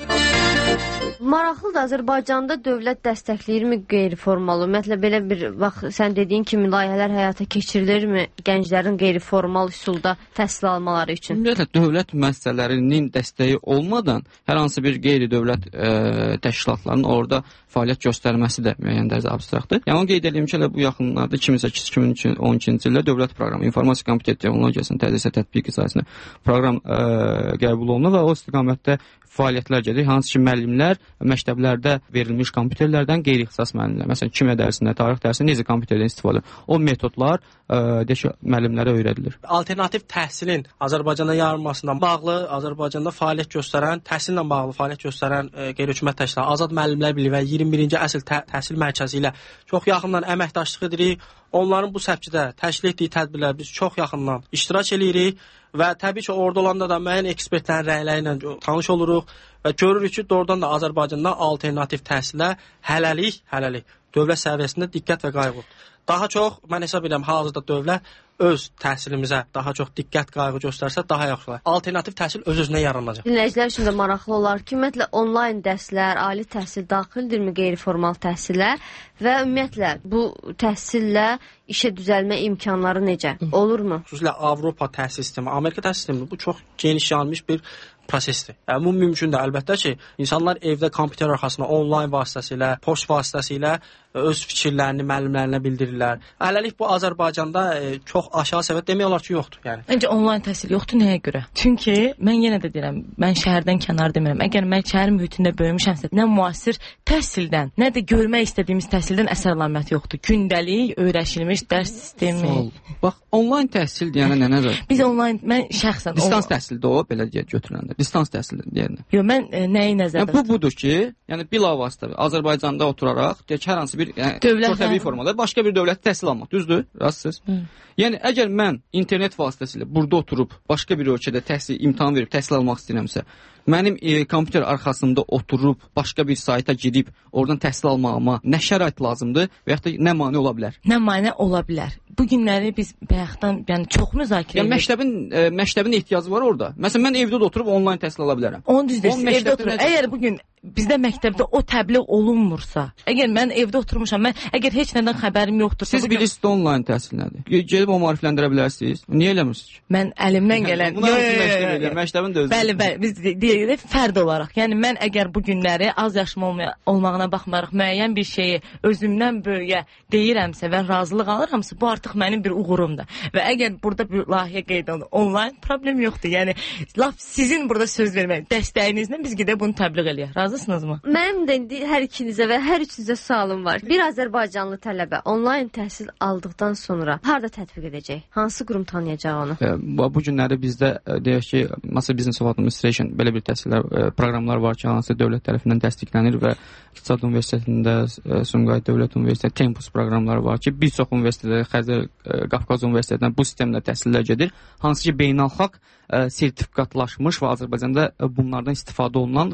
Maraqlıdır, Azərbaycanda dövlət dəstəkləyirmi qeyri-formal? Ümumiyyətlə, belə bir, bax, sən dediyin kimi layihələr həyata keçirilirmi gənclərin qeyri-formal üsulda təhsil almaları üçün? Ümumiyyətlə, dövlət müəssisələrinin dəstəyi olmadan hər hansı bir qeyri-dövlət e, təşkilatlarının orada fəaliyyət göstərməsi də müəyyən dərəcədə abstraktdır. Yəni, onu qeyd edeyim ki, bu yaxınlarda iki min səkkiz iki min on ikinci ildə dövlət proqramı, informasiya kompüter texnologiyasının tədris və tətbiq icrasına proqram ə, qəbul olunur və o istiqamətdə fəaliyyətlər gedir. Hansı ki, müəllimlər məktəblərdə verilmiş kompüterlərdən qeyri-ixtisas müəllimlər, məsələn, kimya dərsində, tarix dərsində necə kompüterdən istifadə edilir? O metodlar ə, deyək ki, müəllimlərə öyrədilir. Alternativ təhsilin Azərbaycanda yayılmasından bağlı, Azərbaycanda fəaliyyət göstərən, təhsillə bağlı fəaliyyət göstərən ə, qeyri-hökumət təşkilatları, Azad Müəllimlər Birliyi və iyirmi birinci əsr tə təhsil mərkəzi ilə çox yaxından əməkdaşlıq edirik. Onların bu səpkidə təşkil etdiyi tədbirlər biz çox yaxından iştirak edirik və təbii ki, orada olanda da müəyyən ekspertlərin rəyləri ilə tanış oluruq və görürük ki, doğrudan da Azərbaycanda alternativ təhsilə hələlik, hələlik dövlət səviyyəsində diqqət və qayğı. Daha çox, mən hesab edirəm, hazırda dövlət öz təhsilimizə daha çox diqqət, qayğı göstərsə daha yaxşı olar. Alternativ təhsil öz-özünə yaranacaq. Dinləyicilər üçün də maraqlı olar ki, ümumiyyətlə onlayn dərslər, ali təhsil daxildirmi qeyri-formal təhsilə və ümumiyyətlə bu təhsillə işə düzəlmə imkanları necə? Olurmu? Xüsusilə Avropa təhsil sistemi, Amerika təhsil sistemi bu çox geniş yayılmış bir prosesdir. Yəni, bu mümkündür. Əlbəttə ki, insanlar evdə kompüter arxasında onlayn vasitəsilə, poçt vasitəsilə öz fikirlərini müəllimlərinə bildirirlər. Hələlik bu Azərbaycanda e, çox aşağı səviyyə demək olar ki, yoxdur. Yəni. Məncə onlayn təhsil yoxdur, nəyə görə? Çünki mən yenə də deyirəm, mən şəhərdən kənar demirəm. Əgər mən şəhər mühitində böyümüşəmsə, nə müasir təhsildən, nə də görmək istədiyimiz təhsildən əsər əlamət yoxdur. Gündəlik öyrəşilmiş dərs sistemi. Sol. Bax, onlayn təhsil deyənə nə nədir? Biz onlayn, mən şəxsən distans təhsildə o belə deyə götürəndə. Distans təhsili deyəndə. Yox, mən e, nəyi nəzərdə tuturam? Bu budur ki, yəni bilavasitə Azərbaycanda oturaraq, deyək hər hansı bir yəni, çox təbii formada başqa bir dövlət təhsil almaq, düzdür? Rastsız. Hı. Yəni əgər mən internet vasitəsilə burada oturub başqa bir ölkədə təhsil imtahan verib təhsil almaq istəyirəmsə, mənim e, kompüter arxasında oturub başqa bir sayta girib oradan təhsil almağıma nə şərait lazımdır və yaxud da nə mane ola bilər? Nə mane ola bilər? Bu günləri biz bayaqdan, yəni çox müzakirə edirik. Yəni məktəbin e, məktəbin ehtiyacı var orada. Məsələn, mən evdə də oturub onlayn təhsil ala bilərəm. Onu düzdür, evdə oturub. Əgər bu gün bizdə məktəbdə o təbliğ olunmursa, əgər mən evdə oturmuşam, mən əgər heç nədən xəbərim yoxdursa, siz bilirsiniz onlayn təhsil nədir? Gəlib o maarifləndirə bilərsiniz. Niyə eləmirsiniz? Mən əlimdən gələn, yo, yo, yo, yo. Məktəbin də özü. Bəli, bəli, biz deyirik fərd olaraq. Yəni mən əgər bu günləri az yaşım olmağına baxmayaraq müəyyən bir şeyi özümdən böyüyə deyirəmsə və razılıq alıramsa, bu artıq mənim bir uğurumdur. Və əgər burada bir layihə qeyd olunur, onlayn problem yoxdur. Yəni laf sizin burada söz vermək, dəstəyinizlə biz gedib bunu təbliğ eləyək. Razısınızmı? Mənim də hər ikinizə və hər üçünüzə sualım var. Bir Azərbaycanlı tələbə onlayn təhsil aldıqdan sonra harda tətbiq edəcək? Hansı qurum tanıyacaq onu? E, bu, bu günləri bizdə e, deyək ki, Masa Business of Administration belə bir təhsillər e, proqramlar var ki, hansı dövlət tərəfindən təsdiqlənir və İqtisad Universitetində, e, Sumqayıt Dövlət Universiteti Tempus proqramları var ki, bir çox universitetlərdə, Xəzər e, Qafqaz Universitetindən bu sistemlə təhsillər gedir. Hansı ki, beynəlxalq e, sertifikatlaşmış və Azərbaycanda e, bunlardan istifadə olunan və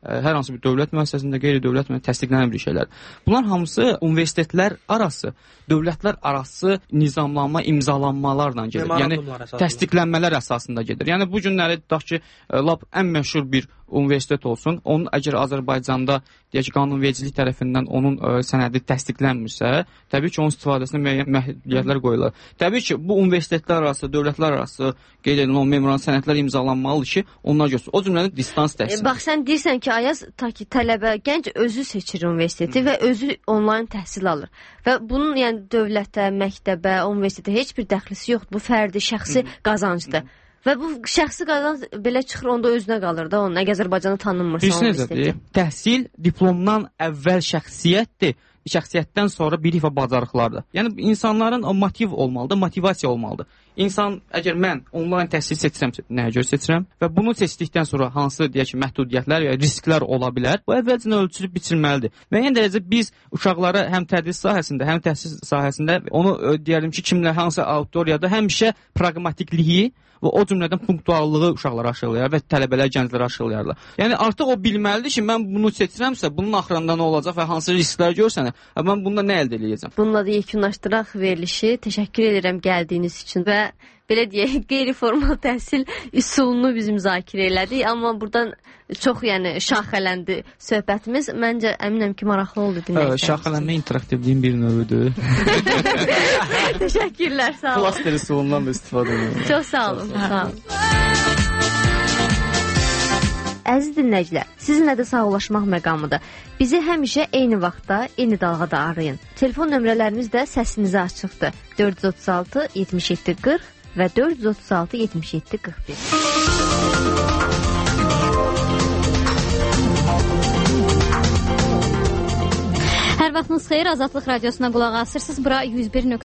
hər hansı bir dövlət müəssisəsində, qeyri-dövlət müəssisəsində təsdiqlənən bir şeylər. Bunlar hamısı universitetlər arası, dövlətlər arası nizamlanma, imzalanmalarla gedir. Yəni təsdiqlənmələr əsasında gedir. Yəni bu günləri tutaq ki, lap ən məşhur bir universitet olsun, onun əgər Azərbaycanda deyək ki, qanunvericilik tərəfindən onun ə, sənədi təsdiqlənmirsə, təbii ki, onun istifadəsinə müəyyən məhdudiyyətlər qoyulur. Təbii ki, bu universitetlər arası, dövlətlər arası qeyd edilən o memorandum sənədlər imzalanmalıdır ki, onlar göstərir. O cümlədən distans təhsil. E, bax, sən deyirsən ki, Ayaz, ta ki, tələbə, gənc özü seçir universiteti Hı. və özü onlayn təhsil alır. Və bunun, yəni, dövlətə, məktəbə, universitetə heç bir dəxlisi yoxdur. Bu fərdi, şəxsi Hı. qazancdır. Hı. Və bu şəxsi qazanc belə çıxır, onda özünə qalır da, onun əgər Azərbaycanı tanınmırsa. Bir necədir? Təhsil diplomdan əvvəl şəxsiyyətdir. Şəxsiyyətdən sonra bilik və bacarıqlardır. Yəni insanların o motiv olmalıdır, motivasiya olmalıdır. İnsan, əgər mən onlayn təhsil seçsəm, nəyə görə seçirəm və bunu seçdikdən sonra hansı deyək ki, məhdudiyyətlər və risklər ola bilər, bu əvvəlcədən ölçülüb biçilməlidir. Müəyyən dərəcədə biz uşaqlara həm tədris sahəsində, həm təhsil sahəsində onu deyəlim ki, kimlə hansı auditoriyada həmişə praqmatikliyi və o cümlədən punktuallığı uşaqlar aşılayar və tələbələr, gənclər aşılayarlar. Yəni artıq o bilməlidir ki, mən bunu seçirəmsə, bunun axırında nə olacaq və hansı risklər görsənə, mən bunda nə əldə edəcəm? Bununla da yekunlaşdıraq verilişi. Təşəkkür edirəm gəldiyiniz üçün və belə deyək, qeyri-formal təhsil üsulunu biz müzakirə elədik, amma buradan çox, yəni, şaxələndi söhbətimiz. Məncə, əminəm ki, maraqlı oldu dinləyicilər. Şaxələnmə interaktivliyin bir növüdür. Təşəkkürlər, sağ olun. Klaster üsulundan da istifadə edirəm. Çox sağ olun, sağ olun. Əziz dinləyicilər, sizinlə də sağollaşmaq məqamıdır. Bizi həmişə eyni vaxtda, eyni dalğada arayın. Telefon nömrələrimiz də səsinizə açıqdır. dörd yüz otuz altı yetmiş yeddi qırx və dörd yüz otuz altı yetmiş yeddi qırx bir. Hər vaxtınız xeyir, Azadlıq Radiosuna qulaq asırsınız. Bura yüz bir